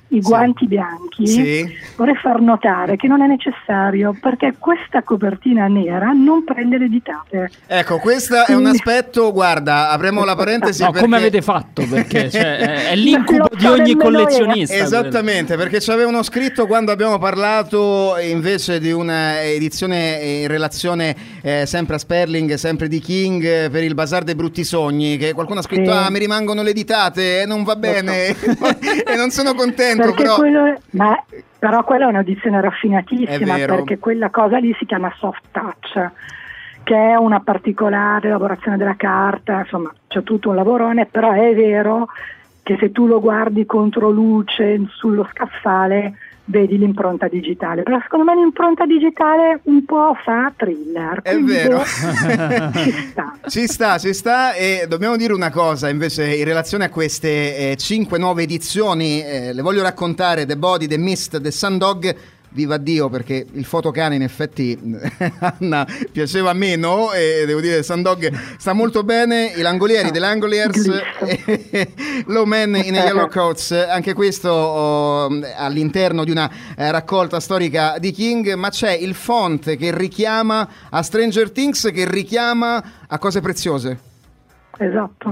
[SPEAKER 17] i guanti bianchi,
[SPEAKER 2] sì.
[SPEAKER 17] vorrei far notare che non è necessario, perché questa copertina nera non prende le ditate.
[SPEAKER 2] Ecco, questo è un aspetto, guarda, apriamo la parentesi.
[SPEAKER 1] No,
[SPEAKER 2] perché...
[SPEAKER 1] come avete fatto? Perché cioè, è l'incubo di ogni collezionista.
[SPEAKER 2] Esattamente, quello. Perché ci avevano scritto quando abbiamo parlato invece di una edizione in relazione eh, sempre a Sperling, sempre di King, eh, per il Bazar dei Brutti Sogni, che qualcuno ha scritto, sì. ah, mi rimangono le ditate, eh, non va bene, e non sono contento.
[SPEAKER 17] Perché
[SPEAKER 2] però...
[SPEAKER 17] quello, ma, però quella è un'edizione raffinatissima, perché quella cosa lì si chiama soft touch, che è una particolare lavorazione della carta, insomma c'è tutto un lavorone, però è vero che se tu lo guardi contro luce sullo scaffale vedi l'impronta digitale, però secondo me l'impronta digitale un po' fa thriller.
[SPEAKER 2] È vero.
[SPEAKER 17] ci sta.
[SPEAKER 2] Ci sta, ci sta, e dobbiamo dire una cosa invece in relazione a queste eh, cinque nuove edizioni, eh, le voglio raccontare: The Body, The Mist, The Sundog. Viva Dio, perché il fotocane in effetti Anna piaceva meno, e devo dire Sundog sta molto bene. I Langolieri, no. The Langoliers, e Low Man in a Yellow Coats, anche questo oh, all'interno di una eh, raccolta storica di King, ma c'è il font che richiama a Stranger Things, che richiama a Cose Preziose.
[SPEAKER 17] Esatto.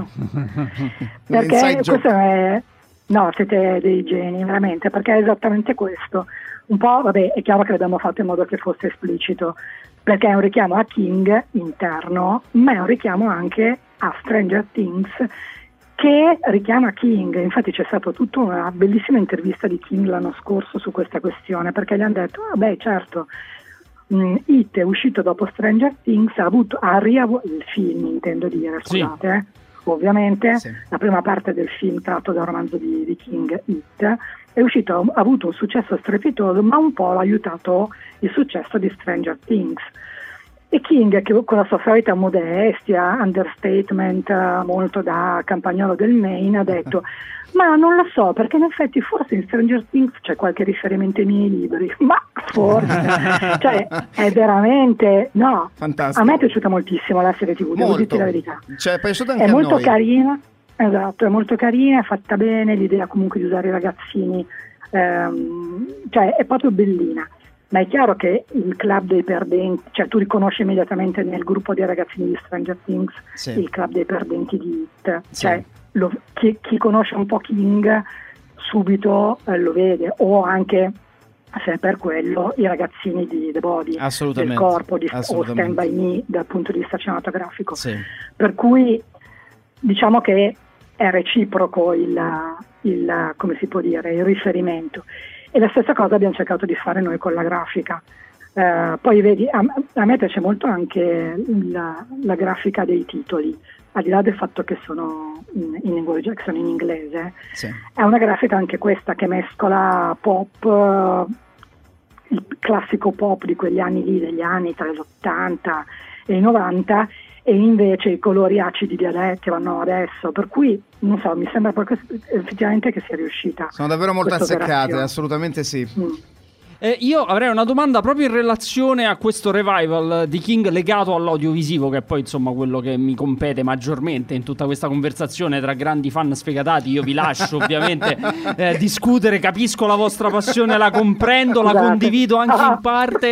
[SPEAKER 17] Perché questo è... No, siete dei geni, veramente, perché è esattamente questo. Un po', vabbè, è chiaro che l'abbiamo fatto in modo che fosse esplicito, perché è un richiamo a King interno, ma è un richiamo anche a Stranger Things, che richiama King. Infatti c'è stata tutta una bellissima intervista di King l'anno scorso su questa questione, perché gli hanno detto, ah beh, certo, mh, It è uscito dopo Stranger Things, ha avuto, ha riavu- il film intendo dire, scusate, sì. eh, ovviamente, sì. La prima parte del film tratto dal romanzo di, di King, It, è uscito, ha avuto un successo strepitoso, ma un po' l'ha aiutato il successo di Stranger Things. E King, che con la sua solita modestia, understatement molto da campagnolo del Maine, ha detto ma non lo so, perché in effetti forse in Stranger Things c'è qualche riferimento ai miei libri, ma forse, cioè è veramente, no, fantastico. A me è piaciuta moltissimo la serie tivù, devo dirti la verità,
[SPEAKER 2] cioè, è piaciuta anche
[SPEAKER 17] è
[SPEAKER 2] a
[SPEAKER 17] molto
[SPEAKER 2] noi.
[SPEAKER 17] carina. Esatto, è molto carina, è fatta bene, l'idea comunque di usare i ragazzini, ehm, cioè è proprio bellina, ma è chiaro che il club dei perdenti, cioè tu riconosci immediatamente nel gruppo dei ragazzini di Stranger Things, sì. Il club dei perdenti di It, sì. Cioè lo, chi, chi conosce un po' King subito eh, lo vede, o anche se per quello i ragazzini di The Body, del corpo, di, o Stand By Me dal punto di vista cinematografico, sì. Per cui diciamo che è reciproco il, il, come si può dire, il riferimento, e la stessa cosa abbiamo cercato di fare noi con la grafica. Eh, poi vedi, a, a me piace molto anche la, la grafica dei titoli, al di là del fatto che sono in, in linguaggio, che sono in inglese, sì. È una grafica anche questa che mescola pop, il classico pop di quegli anni lì, degli anni tra gli ottanta e i novanta, e invece i colori acidi dialetti vanno adesso, per cui non so, mi sembra proprio effettivamente che sia riuscita.
[SPEAKER 2] Sono davvero molto azzeccate, assolutamente sì.
[SPEAKER 17] Mm.
[SPEAKER 1] Eh, io avrei una domanda proprio in relazione a questo revival di King legato all'audiovisivo, che è poi insomma quello che mi compete maggiormente in tutta questa conversazione tra grandi fan sfegatati. Io vi lascio ovviamente eh, discutere, capisco la vostra passione, la comprendo, la condivido anche in parte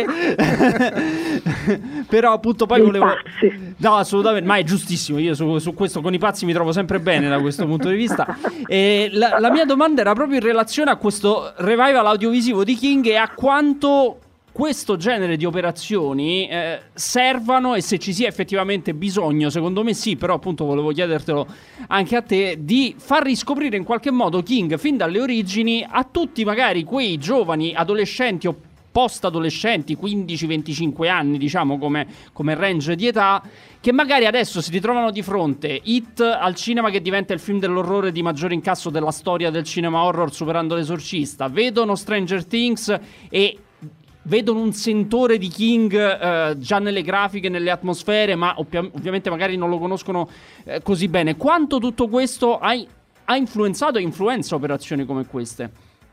[SPEAKER 1] però appunto poi volevo no assolutamente, ma è giustissimo, io su, su questo con i pazzi mi trovo sempre bene da questo punto di vista. E la, la mia domanda era proprio in relazione a questo revival audiovisivo di King e a quanto questo genere di operazioni eh, servano, e se ci sia effettivamente bisogno. Secondo me sì, però appunto volevo chiedertelo anche a te, di far riscoprire in qualche modo King fin dalle origini a tutti magari quei giovani adolescenti o post-adolescenti, quindici venticinque anni diciamo come, come range di età, che magari adesso si ritrovano di fronte It al cinema, che diventa il film dell'orrore di maggiore incasso della storia del cinema horror superando L'Esorcista, vedono Stranger Things e vedono un sentore di King eh, già nelle grafiche, nelle atmosfere, ma ovvi- ovviamente magari non lo conoscono eh, così bene. Quanto tutto questo ha, ha influenzato e influenza operazioni come queste?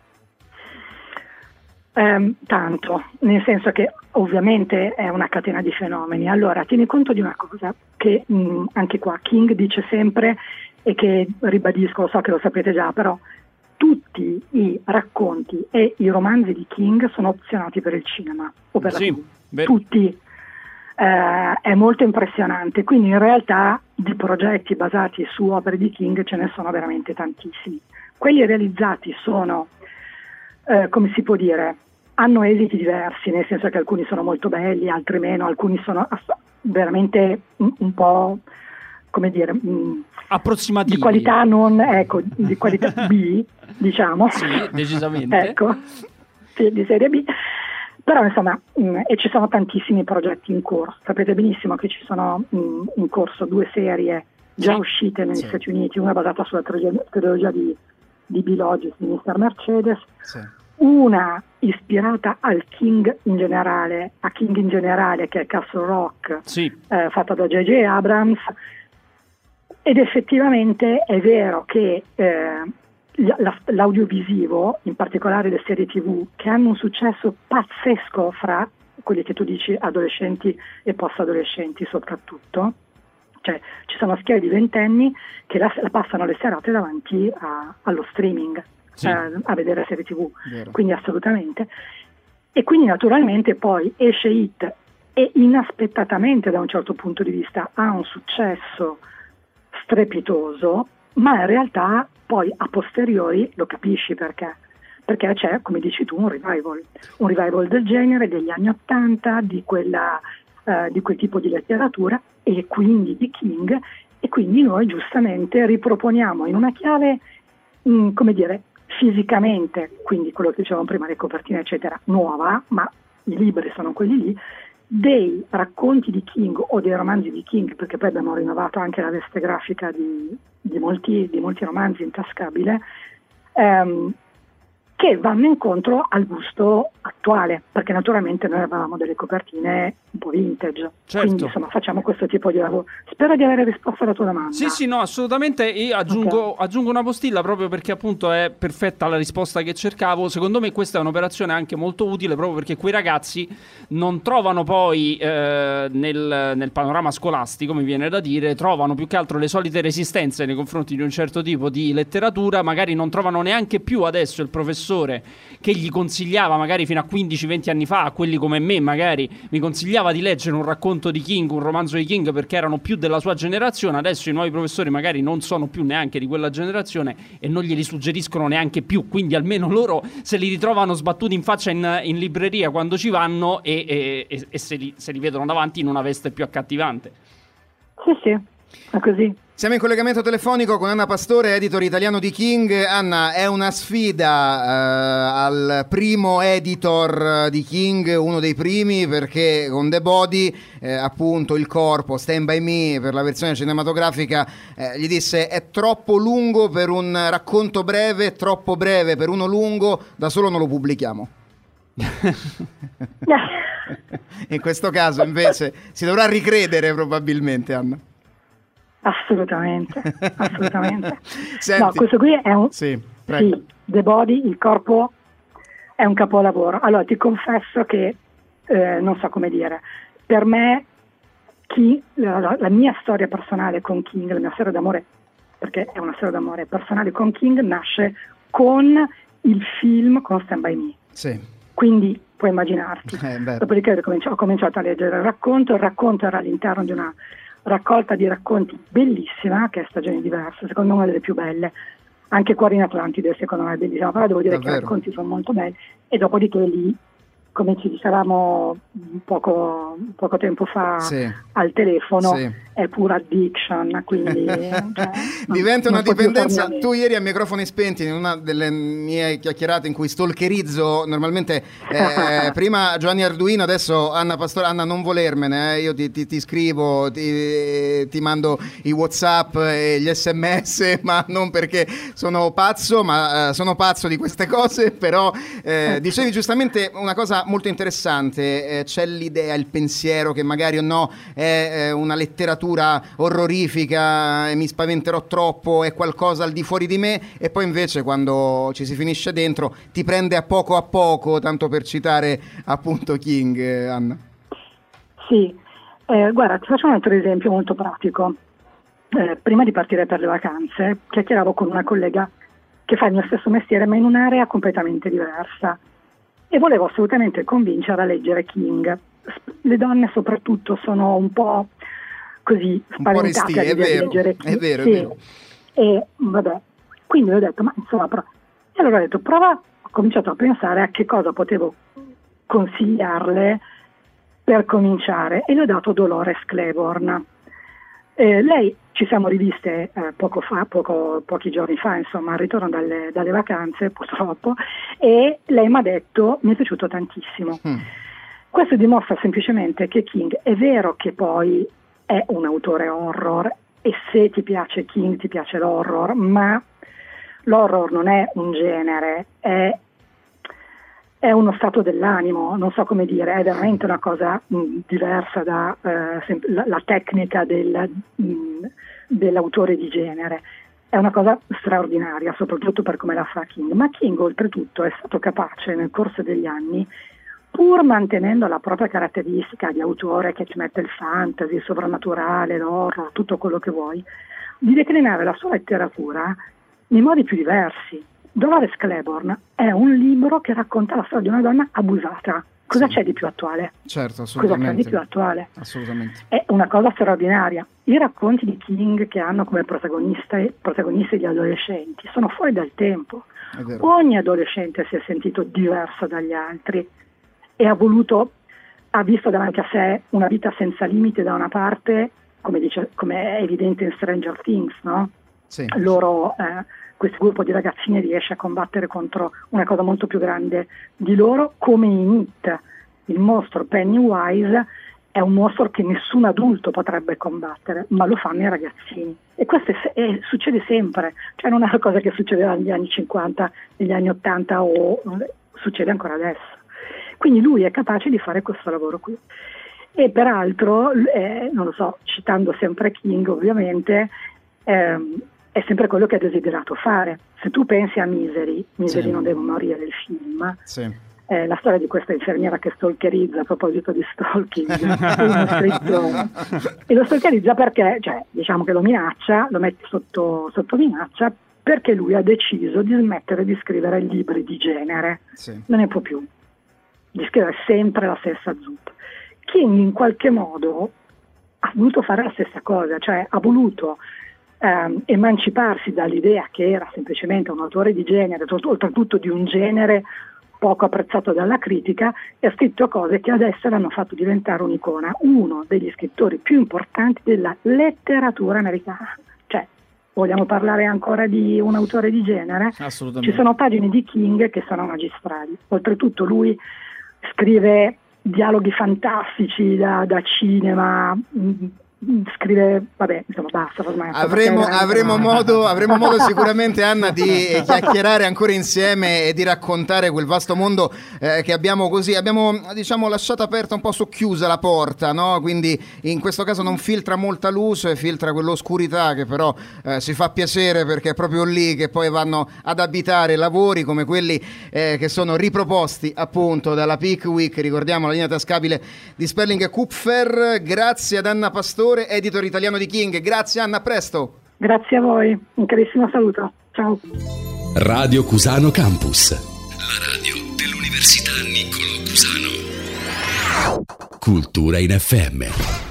[SPEAKER 17] Eh, tanto, nel senso che ovviamente è una catena di fenomeni. Allora, tieni conto di una cosa che mh, anche qua King dice sempre, e che ribadisco, lo so che lo sapete già, però tutti i racconti e i romanzi di King sono opzionati per il cinema o per
[SPEAKER 1] sì,
[SPEAKER 17] la tivù.
[SPEAKER 1] beh.
[SPEAKER 17] Tutti. Eh, è molto impressionante, quindi in realtà di progetti basati su opere di King ce ne sono veramente tantissimi. Quelli realizzati sono, eh, come si può dire, hanno esiti diversi, nel senso che alcuni sono molto belli, altri meno, alcuni sono ass- veramente un, un po', come dire, mh,
[SPEAKER 1] approssimativi,
[SPEAKER 17] di qualità non, ecco, di qualità B, diciamo.
[SPEAKER 1] Sì, decisamente.
[SPEAKER 17] Ecco, sì, di serie B. Però insomma, mh, e ci sono tantissimi progetti in corso. Sapete benissimo che ci sono mh, in corso due serie già
[SPEAKER 1] sì.
[SPEAKER 17] uscite negli
[SPEAKER 1] sì.
[SPEAKER 17] Stati Uniti, una basata sulla trilogia, trilogia di, di Bill Hodges, di mister Mercedes,
[SPEAKER 2] Sì.
[SPEAKER 17] una ispirata al King in generale, a King in generale, che è Castle Rock,
[SPEAKER 1] sì.
[SPEAKER 17] eh, fatta da J J Abrams, ed effettivamente è vero che eh, l'audiovisivo, in particolare le serie tivù, che hanno un successo pazzesco fra quelli che tu dici adolescenti e post-adolescenti soprattutto, cioè ci sono schiere di ventenni che la, la passano le serate davanti a, allo streaming,
[SPEAKER 1] sì.
[SPEAKER 17] eh, a vedere serie tivù,
[SPEAKER 2] Vero.
[SPEAKER 17] quindi assolutamente. E quindi naturalmente poi esce It e inaspettatamente da un certo punto di vista ha un successo strepitoso, ma in realtà poi a posteriori lo capisci perché. Perché c'è, come dici tu, un revival, un revival del genere degli anni Ottanta, di quella eh, di quel tipo di letteratura e quindi di King, e quindi noi giustamente riproponiamo in una chiave, mh, come dire, fisicamente, quindi quello che dicevamo prima, le copertine eccetera, nuova, ma i libri sono quelli lì, dei racconti di King o dei romanzi di King, perché poi abbiamo rinnovato anche la veste grafica di, di, molti, di molti romanzi in tascabile, ehm, che vanno incontro al gusto attuale, perché naturalmente noi avevamo delle copertine un po' vintage,
[SPEAKER 1] certo.
[SPEAKER 17] Quindi insomma facciamo questo tipo di lavoro. Spero di avere risposto alla tua domanda.
[SPEAKER 1] Sì, sì, no, assolutamente. Io aggiungo,
[SPEAKER 17] Okay.
[SPEAKER 1] aggiungo una postilla proprio perché appunto è perfetta la risposta che cercavo. Secondo me questa è un'operazione anche molto utile proprio perché quei ragazzi non trovano poi eh, nel, nel panorama scolastico, mi viene da dire, trovano più che altro le solite resistenze nei confronti di un certo tipo di letteratura, magari non trovano neanche più adesso il professore che gli consigliava magari fino a quindici venti anni fa, a quelli come me magari mi consigliava di leggere un racconto di King, un romanzo di King perché erano più della sua generazione. Adesso i nuovi professori magari non sono più neanche di quella generazione e non glieli suggeriscono neanche più, quindi almeno loro se li ritrovano sbattuti in faccia in, in libreria quando ci vanno e, e, e, e se, li, se li vedono davanti in una veste più accattivante.
[SPEAKER 17] Sì, sì, è così.
[SPEAKER 2] Siamo in collegamento telefonico con Anna Pastore, editor italiano di King. Anna, è una sfida eh, al primo editor di King, uno dei primi, perché con The Body, eh, appunto il corpo, Stand By Me per la versione cinematografica, eh, gli disse è troppo lungo per un racconto breve, troppo breve per uno lungo, da solo non lo pubblichiamo. In questo caso invece si dovrà ricredere probabilmente, Anna.
[SPEAKER 17] Assolutamente, assolutamente.
[SPEAKER 2] Senti,
[SPEAKER 17] no, questo qui è un
[SPEAKER 2] sì, prego.
[SPEAKER 17] sì, The Body, il corpo è un capolavoro. Allora ti confesso che eh, non so come dire, per me chi, la, la mia storia personale con King, la mia storia d'amore, perché è una storia d'amore personale con King, nasce con il film con Stand By Me.
[SPEAKER 2] Sì.
[SPEAKER 17] Quindi puoi immaginarti.
[SPEAKER 2] Eh,
[SPEAKER 17] Dopodiché ho cominciato, ho cominciato a leggere il racconto, il racconto era all'interno di una raccolta di racconti bellissima, che è Stagioni diverse, secondo me una delle più belle, anche Cuori in Atlantide secondo me è bellissima, però devo dire
[SPEAKER 2] Davvero?
[SPEAKER 17] che i racconti sono molto belli, e dopodiché lì, come ci dicevamo poco, poco tempo fa
[SPEAKER 2] sì.
[SPEAKER 17] al telefono,
[SPEAKER 2] sì.
[SPEAKER 17] è pura addiction, quindi cioè,
[SPEAKER 2] diventa
[SPEAKER 17] non,
[SPEAKER 2] una
[SPEAKER 17] non
[SPEAKER 2] dipendenza. Tu ieri a microfoni spenti, in una delle mie chiacchierate in cui stalkerizzo normalmente eh, prima Giovanni Arduino, adesso Anna Pastore. Anna, non volermene, eh, io ti, ti, ti scrivo, ti, ti mando i WhatsApp e gli sms, ma non perché sono pazzo, ma eh, sono pazzo di queste cose. Però eh, dicevi giustamente una cosa molto interessante, eh, c'è l'idea, il pensiero che magari o no è eh, una letteratura orrorifica e mi spaventerò troppo, è qualcosa al di fuori di me, e poi invece quando ci si finisce dentro ti prende a poco a poco, tanto per citare appunto King, eh, Anna.
[SPEAKER 17] Sì, eh, guarda, ti faccio un altro esempio molto pratico. Eh, prima di partire per le vacanze chiacchieravo con una collega che fa il mio stesso mestiere ma in un'area completamente diversa, e volevo assolutamente convincere a leggere King. Le donne soprattutto sono un po' così spaventate a leggere King.
[SPEAKER 2] È vero,
[SPEAKER 17] sì.
[SPEAKER 2] è vero.
[SPEAKER 17] E vabbè, quindi ho detto, ma insomma, pro- e allora ho detto, prova, ho cominciato a pensare a che cosa potevo consigliarle per cominciare, e le ho dato Dolores Claiborne. Eh, lei, ci siamo riviste eh, poco fa, poco, pochi giorni fa, insomma, al ritorno dalle, dalle vacanze, purtroppo, e lei mi ha detto, mi è piaciuto tantissimo. Mm. Questo dimostra semplicemente che King è vero che poi è un autore horror, e se ti piace King ti piace l'horror, ma l'horror non è un genere, è, è uno stato dell'animo, non so come dire, è veramente una cosa mh, diversa da eh, la, la tecnica del, mh, dell'autore di genere. È una cosa straordinaria, soprattutto per come la fa King. Ma King oltretutto è stato capace nel corso degli anni, pur mantenendo la propria caratteristica di autore che ci mette il fantasy, il sovrannaturale, l'horror, tutto quello che vuoi, di declinare la sua letteratura nei modi più diversi. Dolores Claiborne è un libro che racconta la storia di una donna abusata. Cosa sì. c'è di più attuale?
[SPEAKER 2] Certo, assolutamente.
[SPEAKER 17] Cosa c'è di più attuale?
[SPEAKER 2] Assolutamente.
[SPEAKER 17] È una cosa straordinaria. I racconti di King che hanno come protagonisti, protagonisti gli adolescenti sono fuori dal tempo. Ogni adolescente si è sentito diverso dagli altri e ha voluto, ha visto davanti a sé una vita senza limiti da una parte, come dice, come è evidente in Stranger Things, no? Sì. Loro, eh, questo gruppo di ragazzini riesce a combattere contro una cosa molto più grande di loro, come in It. Il mostro Pennywise è un mostro che nessun adulto potrebbe combattere, ma lo fanno i ragazzini. E questo è, è, succede sempre, cioè non è una cosa che succedeva negli anni cinquanta, negli anni ottanta o succede ancora adesso. Quindi lui è capace di fare questo lavoro qui. E peraltro, eh, non lo so, citando sempre King ovviamente, ehm, è sempre quello che ha desiderato fare. Se tu pensi a Misery, Misery sì. non deve morire, il film, sì. eh, la storia di questa infermiera che stalkerizza, a proposito di stalking, e lo stalkerizza perché, cioè, diciamo che lo minaccia, lo mette sotto, sotto minaccia, perché lui ha deciso di smettere di scrivere libri di genere. Sì. Non ne può più di scrivere sempre la stessa zuppa. King in qualche modo ha voluto fare la stessa cosa, cioè ha voluto ehm, emanciparsi dall'idea che era semplicemente un autore di genere, oltretutto di un genere poco apprezzato dalla critica, e ha scritto cose che adesso l'hanno fatto diventare un'icona, uno degli scrittori più importanti della letteratura americana. Cioè, vogliamo parlare ancora di un autore di genere?
[SPEAKER 2] Assolutamente.
[SPEAKER 17] Ci sono pagine di King che sono magistrali. Oltretutto lui scrive dialoghi fantastici da, da cinema, mh, scrive, vabbè, insomma, basta ormai.
[SPEAKER 2] Avremo, avremo, modo, avremo modo sicuramente, Anna, di chiacchierare ancora insieme e di raccontare quel vasto mondo eh, che abbiamo così, abbiamo diciamo lasciato aperta, un po' socchiusa la porta, no? Quindi in questo caso non filtra molta luce, filtra quell'oscurità che però eh, si fa piacere, perché è proprio lì che poi vanno ad abitare lavori come quelli eh, che sono riproposti appunto dalla Pickwick, ricordiamo la linea tascabile di Sperling e Kupfer. Grazie ad Anna Pastore, editor italiano di King. Grazie Anna, a presto.
[SPEAKER 17] Grazie a voi, un carissimo saluto, ciao.
[SPEAKER 16] Radio Cusano Campus, la radio dell'Università Niccolò Cusano. Cultura in F M.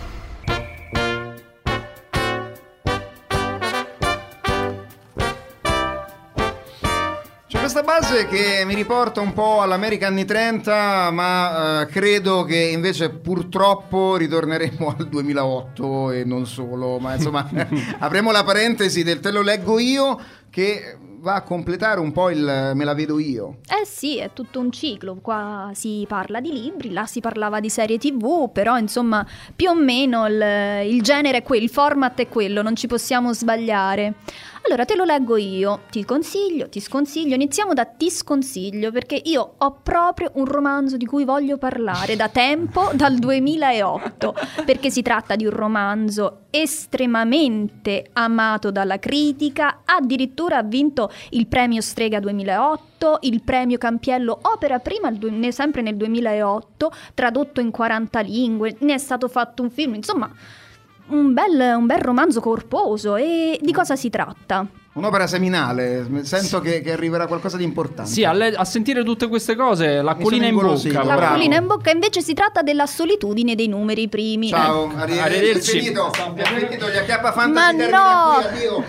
[SPEAKER 2] Questa base che mi riporta un po' all'America anni trenta, ma eh, credo che invece purtroppo ritorneremo al duemilaotto e non solo, ma insomma avremo la parentesi del te lo leggo io, che va a completare un po' il me la vedo io.
[SPEAKER 3] Eh sì, è tutto un ciclo, qua si parla di libri, là si parlava di serie tv, però insomma più o meno il, il genere è quello, il format è quello, non ci possiamo sbagliare. Allora te lo leggo io, ti consiglio, ti sconsiglio, iniziamo da ti sconsiglio, perché io ho proprio un romanzo di cui voglio parlare da tempo, dal duemilaotto, perché si tratta di un romanzo estremamente amato dalla critica, addirittura ha vinto il premio Strega duemilaotto, il premio Campiello Opera Prima, sempre nel duemilaotto, tradotto in quaranta lingue, ne è stato fatto un film, insomma... Un bel, un bel romanzo corposo. E di cosa si tratta?
[SPEAKER 2] Un'opera seminale, sento che, che arriverà qualcosa di importante.
[SPEAKER 1] Sì, a, le- a sentire tutte queste cose, l'acquolina in bocca.
[SPEAKER 3] L'acquolina in bocca, invece si tratta della solitudine dei numeri primi.
[SPEAKER 2] Ciao,
[SPEAKER 3] eh.
[SPEAKER 2] arrivederci. È finito, è finito gli acchiappa fantasy.
[SPEAKER 3] Ma no!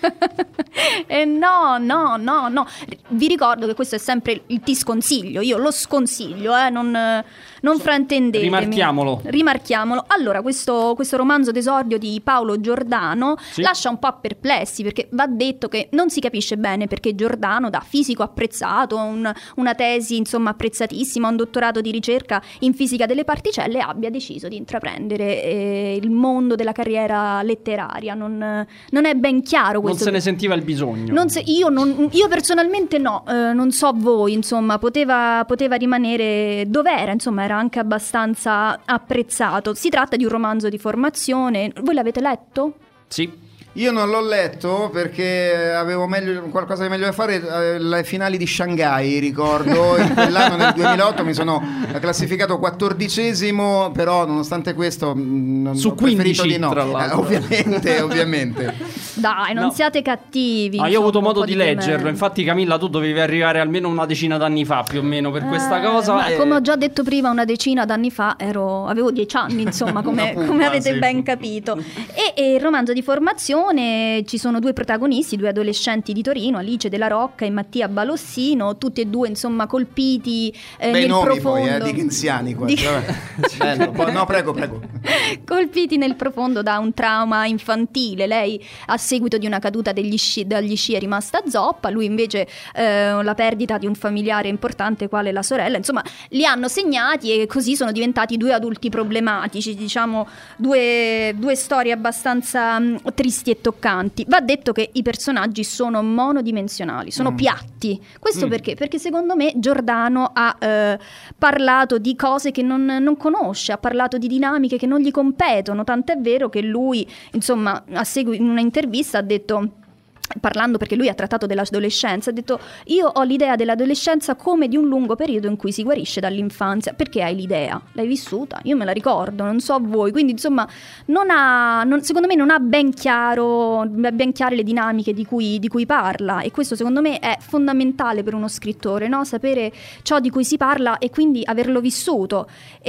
[SPEAKER 3] Eh no, no, no, no. Vi ricordo che questo è sempre il ti sconsiglio, io lo sconsiglio, eh, non, non fraintendetemi.
[SPEAKER 1] Rimarchiamolo.
[SPEAKER 3] Rimarchiamolo. Allora, questo, questo romanzo d'esordio di Paolo Giordano sì. lascia un po' perplessi, perché va detto che non si capisce bene perché Giordano, da fisico apprezzato, un, una tesi insomma apprezzatissima, un dottorato di ricerca in fisica delle particelle, abbia deciso di intraprendere eh, il mondo della carriera letteraria. Non, non è ben chiaro questo.
[SPEAKER 1] Non se ne sentiva il bisogno.
[SPEAKER 3] Non se, io, non, io personalmente no, eh, non so voi, insomma, poteva, poteva rimanere dov'era, insomma, era anche abbastanza apprezzato. Si tratta di un romanzo di formazione. Voi l'avete letto?
[SPEAKER 1] Sì.
[SPEAKER 2] Io non l'ho letto perché avevo meglio, qualcosa di meglio da fare, eh, le finali di Shanghai, ricordo, in quell'anno nel duemilaotto mi sono classificato quattordicesimo, però nonostante questo non
[SPEAKER 1] su
[SPEAKER 2] ho preferito
[SPEAKER 1] quindici,
[SPEAKER 2] di no,
[SPEAKER 1] tra l'altro.
[SPEAKER 2] Eh, ovviamente, ovviamente.
[SPEAKER 3] Dai, non
[SPEAKER 1] no.
[SPEAKER 3] siate cattivi.
[SPEAKER 1] Ah, io ho avuto modo di,
[SPEAKER 3] di
[SPEAKER 1] leggerlo, me. Infatti Camilla tu dovevi arrivare almeno una decina d'anni fa più o meno per eh, questa cosa.
[SPEAKER 3] Ma
[SPEAKER 1] e...
[SPEAKER 3] come ho già detto prima, una decina d'anni fa ero, avevo dieci anni, insomma, come, pupa, come avete sì. ben capito. E, e il romanzo di formazione, ci sono due protagonisti, due adolescenti di Torino, Alice Della Rocca e Mattia Balossino, tutti e due insomma colpiti eh,
[SPEAKER 2] Bei
[SPEAKER 3] nel
[SPEAKER 2] nomi
[SPEAKER 3] profondo.
[SPEAKER 2] Poi, eh, dickensiani quasi. Di... Bello. Poi, no, prego, prego.
[SPEAKER 3] Colpiti nel profondo da un trauma infantile. Lei a seguito di una caduta degli sci, dagli sci è rimasta zoppa, lui invece eh, la perdita di un familiare importante quale la sorella. Insomma, li hanno segnati e così sono diventati due adulti problematici, diciamo due, due storie abbastanza mh, tristi e toccanti. Va detto che i personaggi sono monodimensionali, sono mm. piatti. Questo mm. perché? Perché secondo me Giordano ha eh, parlato di cose che non, non conosce, ha parlato di dinamiche che non gli competono, tant'è vero che lui, insomma, a segu- in una intervista ha detto, parlando perché lui ha trattato dell'adolescenza, ha detto: io ho l'idea dell'adolescenza come di un lungo periodo in cui si guarisce dall'infanzia. Perché hai l'idea? L'hai vissuta? Io me la ricordo, non so voi. Quindi insomma non ha, non, secondo me non ha ben chiaro ben chiare le dinamiche di cui, di cui parla, e questo secondo me è fondamentale per uno scrittore, no? Sapere ciò di cui si parla e quindi averlo vissuto.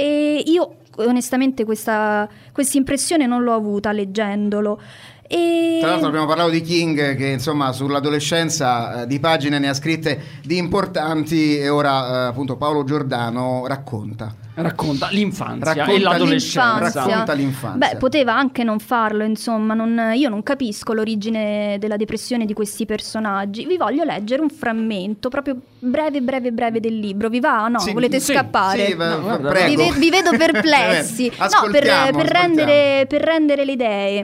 [SPEAKER 3] E io onestamente questa questa impressione non l'ho avuta leggendolo. E...
[SPEAKER 2] Tra l'altro abbiamo parlato di King, che insomma sull'adolescenza eh, di pagine ne ha scritte di importanti, e ora eh, appunto Paolo Giordano racconta
[SPEAKER 1] racconta l'infanzia
[SPEAKER 2] racconta
[SPEAKER 1] e l'adolescenza
[SPEAKER 3] l'infanzia.
[SPEAKER 2] racconta l'infanzia.
[SPEAKER 3] Beh, poteva anche non farlo, insomma, non, io non capisco l'origine della depressione di questi personaggi. Vi voglio leggere un frammento proprio breve breve breve del libro. Vi va? No,
[SPEAKER 2] sì,
[SPEAKER 3] volete
[SPEAKER 2] sì,
[SPEAKER 3] scappare?
[SPEAKER 2] Sì, va,
[SPEAKER 3] no,
[SPEAKER 2] prego.
[SPEAKER 3] Vi, vi vedo perplessi. No, per, per, rendere, per rendere le idee.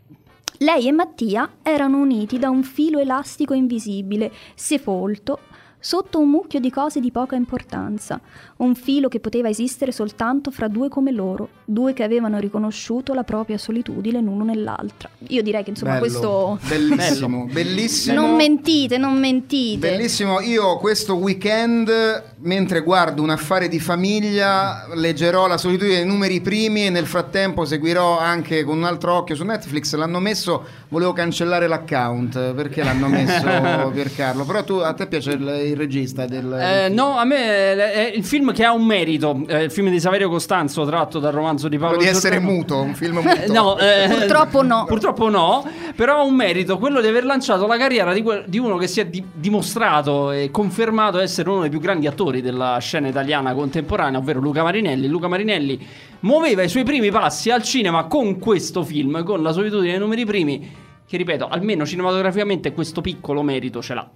[SPEAKER 3] Lei e Mattia erano uniti da un filo elastico invisibile, sepolto sotto un mucchio di cose di poca importanza, un filo che poteva esistere soltanto fra due come loro, due che avevano riconosciuto la propria solitudine l'uno nell'altra. Io direi che insomma
[SPEAKER 2] Bello,
[SPEAKER 3] questo...
[SPEAKER 2] Bellissimo, bellissimo.
[SPEAKER 3] Non mentite, non mentite.
[SPEAKER 2] Bellissimo. Io questo weekend, mentre guardo Un affare di famiglia, leggerò La solitudine dei numeri primi, e nel frattempo seguirò anche con un altro occhio su Netflix. L'hanno messo, volevo cancellare l'account, perché l'hanno messo Piercarlo? Però tu, a te piace il il regista del...
[SPEAKER 1] Eh, no, a me è il film che ha un merito, è il film di Saverio Costanzo tratto dal romanzo di Paolo
[SPEAKER 2] Quello di
[SPEAKER 1] Giordano.
[SPEAKER 2] essere muto, un film muto.
[SPEAKER 1] No, eh,
[SPEAKER 3] purtroppo no.
[SPEAKER 1] Purtroppo no, però ha un merito, quello di aver lanciato la carriera di, que- di uno che si è di- dimostrato e confermato essere uno dei più grandi attori della scena italiana contemporanea, ovvero Luca Marinelli. Luca Marinelli muoveva i suoi primi passi al cinema con questo film, con La solitudine dei numeri primi, che ripeto, almeno cinematograficamente questo piccolo merito ce l'ha.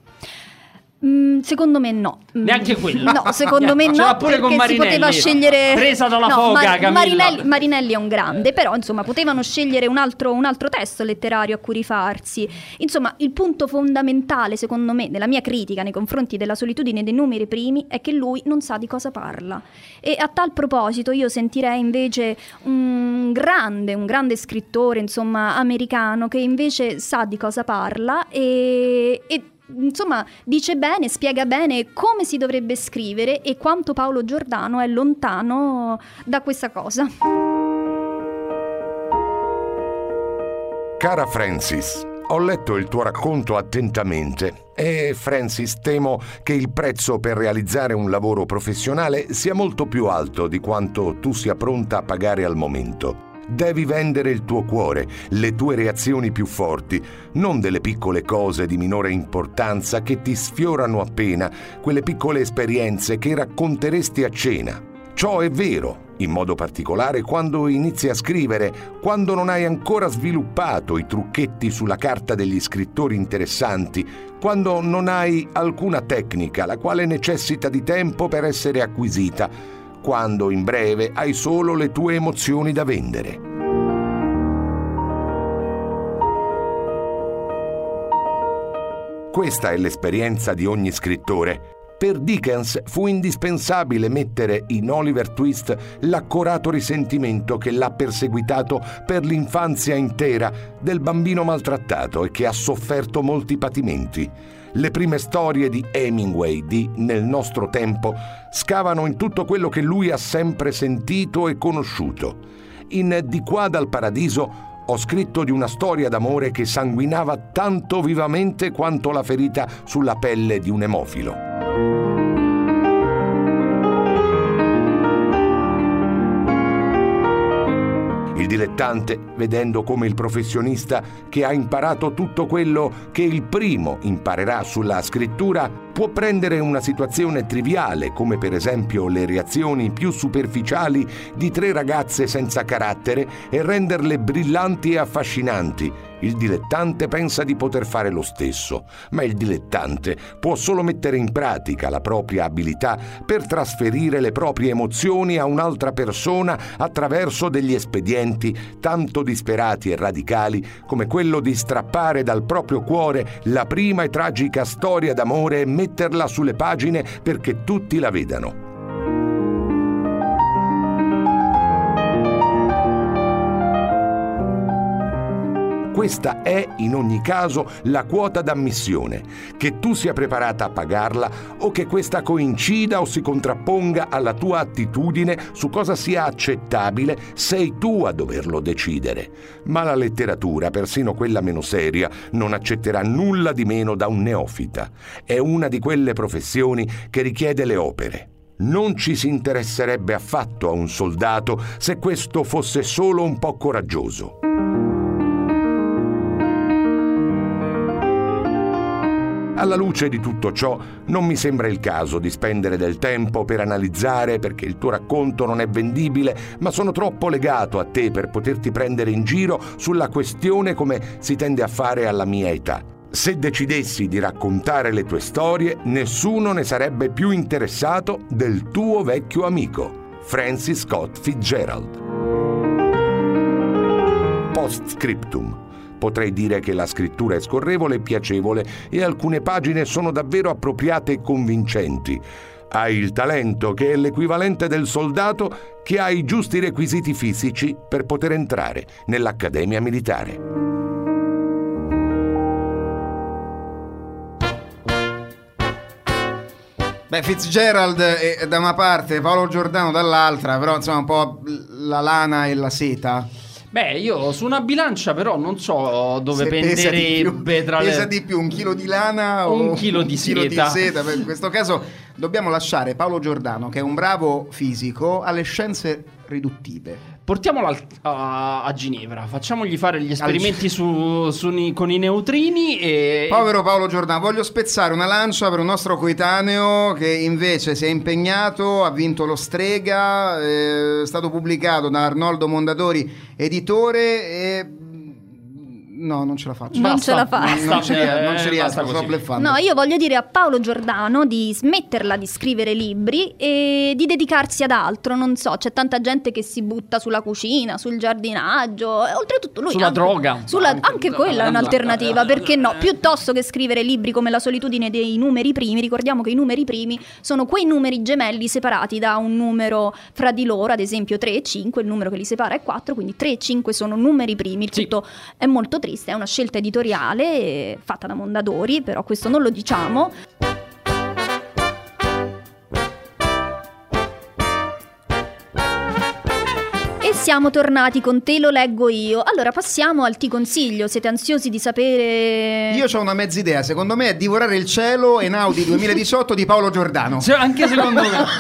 [SPEAKER 3] Mm, secondo me no.
[SPEAKER 1] Neanche quello.
[SPEAKER 3] No, secondo me
[SPEAKER 1] Ce
[SPEAKER 3] no,
[SPEAKER 1] l'ha pure
[SPEAKER 3] perché
[SPEAKER 1] con
[SPEAKER 3] si
[SPEAKER 1] Marinelli,
[SPEAKER 3] poteva scegliere
[SPEAKER 1] presa dalla
[SPEAKER 3] no,
[SPEAKER 1] foga,
[SPEAKER 3] Mar-
[SPEAKER 1] Camilla.
[SPEAKER 3] Marinelli, Marinelli è un grande, però insomma potevano scegliere un altro, un altro testo letterario a cui rifarsi. Insomma, il punto fondamentale secondo me della mia critica nei confronti della solitudine dei numeri primi è che lui non sa di cosa parla, e a tal proposito io sentirei invece un grande, un grande scrittore insomma americano che invece sa di cosa parla e, e insomma dice bene, spiega bene come si dovrebbe scrivere e quanto Paolo Giordano è lontano da questa cosa.
[SPEAKER 18] Cara Francis, ho letto il tuo racconto attentamente e, Francis, temo che il prezzo per realizzare un lavoro professionale sia molto più alto di quanto tu sia pronta a pagare al momento. Devi vendere il tuo cuore, le tue reazioni più forti, non delle piccole cose di minore importanza che ti sfiorano appena, quelle piccole esperienze che racconteresti a cena. Ciò è vero, in modo particolare quando inizi a scrivere, quando non hai ancora sviluppato i trucchetti sulla carta degli scrittori interessanti, quando non hai alcuna tecnica la quale necessita di tempo per essere acquisita, quando in breve hai solo le tue emozioni da vendere. Questa è l'esperienza di ogni scrittore. Per Dickens fu indispensabile mettere in Oliver Twist l'accorato risentimento che l'ha perseguitato per l'infanzia intera del bambino maltrattato e che ha sofferto molti patimenti. Le prime storie di Hemingway di Nel nostro tempo scavano in tutto quello che lui ha sempre sentito e conosciuto. In Di qua dal paradiso ho scritto di una storia d'amore che sanguinava tanto vivamente quanto la ferita sulla pelle di un emofilo. Il dilettante, vedendo come il professionista che ha imparato tutto quello che il primo imparerà sulla scrittura, può prendere una situazione triviale, come per esempio le reazioni più superficiali di tre ragazze senza carattere, e renderle brillanti e affascinanti. Il dilettante pensa di poter fare lo stesso, ma il dilettante può solo mettere in pratica la propria abilità per trasferire le proprie emozioni a un'altra persona attraverso degli espedienti tanto disperati e radicali come quello di strappare dal proprio cuore la prima e tragica storia d'amore e metterla sulle pagine perché tutti la vedano. Questa è, in ogni caso, la quota d'ammissione. Che tu sia preparata a pagarla o che questa coincida o si contrapponga alla tua attitudine su cosa sia accettabile, sei tu a doverlo decidere. Ma la letteratura, persino quella meno seria, non accetterà nulla di meno da un neofita. È una di quelle professioni che richiede le opere. Non ci si interesserebbe affatto a un soldato se questo fosse solo un po' coraggioso. Alla luce di tutto ciò, non mi sembra il caso di spendere del tempo per analizzare perché il tuo racconto non è vendibile, ma sono troppo legato a te per poterti prendere in giro sulla questione come si tende a fare alla mia età. Se decidessi di raccontare le tue storie, nessuno ne sarebbe più interessato del tuo vecchio amico, Francis Scott Fitzgerald. Post scriptum. Potrei dire che la scrittura è scorrevole e piacevole e alcune pagine sono davvero appropriate e convincenti. Hai il talento che è l'equivalente del soldato che ha i giusti requisiti fisici per poter entrare nell'accademia militare.
[SPEAKER 2] Beh, Fitzgerald è da una parte, Paolo Giordano dall'altra, però insomma un po' la lana e la seta.
[SPEAKER 1] Beh, io su una bilancia però non so dove se penderebbe
[SPEAKER 2] pesa
[SPEAKER 1] tra
[SPEAKER 2] pesa
[SPEAKER 1] le...
[SPEAKER 2] di più un chilo di lana o
[SPEAKER 1] un chilo di
[SPEAKER 2] un chilo
[SPEAKER 1] seta.
[SPEAKER 2] di seta. In questo caso dobbiamo lasciare Paolo Giordano, che è un bravo fisico, alle scienze riduttive.
[SPEAKER 1] Portiamolo al, a, a Ginevra, facciamogli fare gli esperimenti su, su, con i neutrini e...
[SPEAKER 2] Povero Paolo Giordano, voglio spezzare una lancia per un nostro coetaneo che invece si è impegnato, ha vinto lo Strega, è stato pubblicato da Arnoldo Mondadori, editore, e... No, non ce la faccio.
[SPEAKER 3] Non
[SPEAKER 2] Basta.
[SPEAKER 3] ce la fa.
[SPEAKER 2] Non, non ci riesco, non ci
[SPEAKER 1] Eh,
[SPEAKER 2] riesco,
[SPEAKER 1] basta
[SPEAKER 2] sto
[SPEAKER 1] così.
[SPEAKER 2] bluffando.
[SPEAKER 3] No, io voglio dire a Paolo Giordano di smetterla di scrivere libri e di dedicarsi ad altro. Non so, c'è tanta gente che si butta sulla cucina, sul giardinaggio, e oltretutto lui
[SPEAKER 1] Sulla
[SPEAKER 3] anche,
[SPEAKER 1] droga.
[SPEAKER 3] sulla, anche, anche quella è un'alternativa, perché no? Piuttosto che scrivere libri come La solitudine dei numeri primi, ricordiamo che i numeri primi sono quei numeri gemelli separati da un numero fra di loro, ad esempio tre e cinque, il numero che li separa è quattro, quindi tre e cinque sono numeri primi. Il tutto è molto triste, è una scelta editoriale fatta da Mondadori, però questo non lo diciamo. siamo tornati con te, lo leggo io. Allora passiamo al ti consiglio. Siete ansiosi di sapere?
[SPEAKER 2] Io ho una mezza idea. Secondo me è Divorare il cielo, Einaudi duemiladiciotto di Paolo Giordano.
[SPEAKER 1] Cioè, anche secondo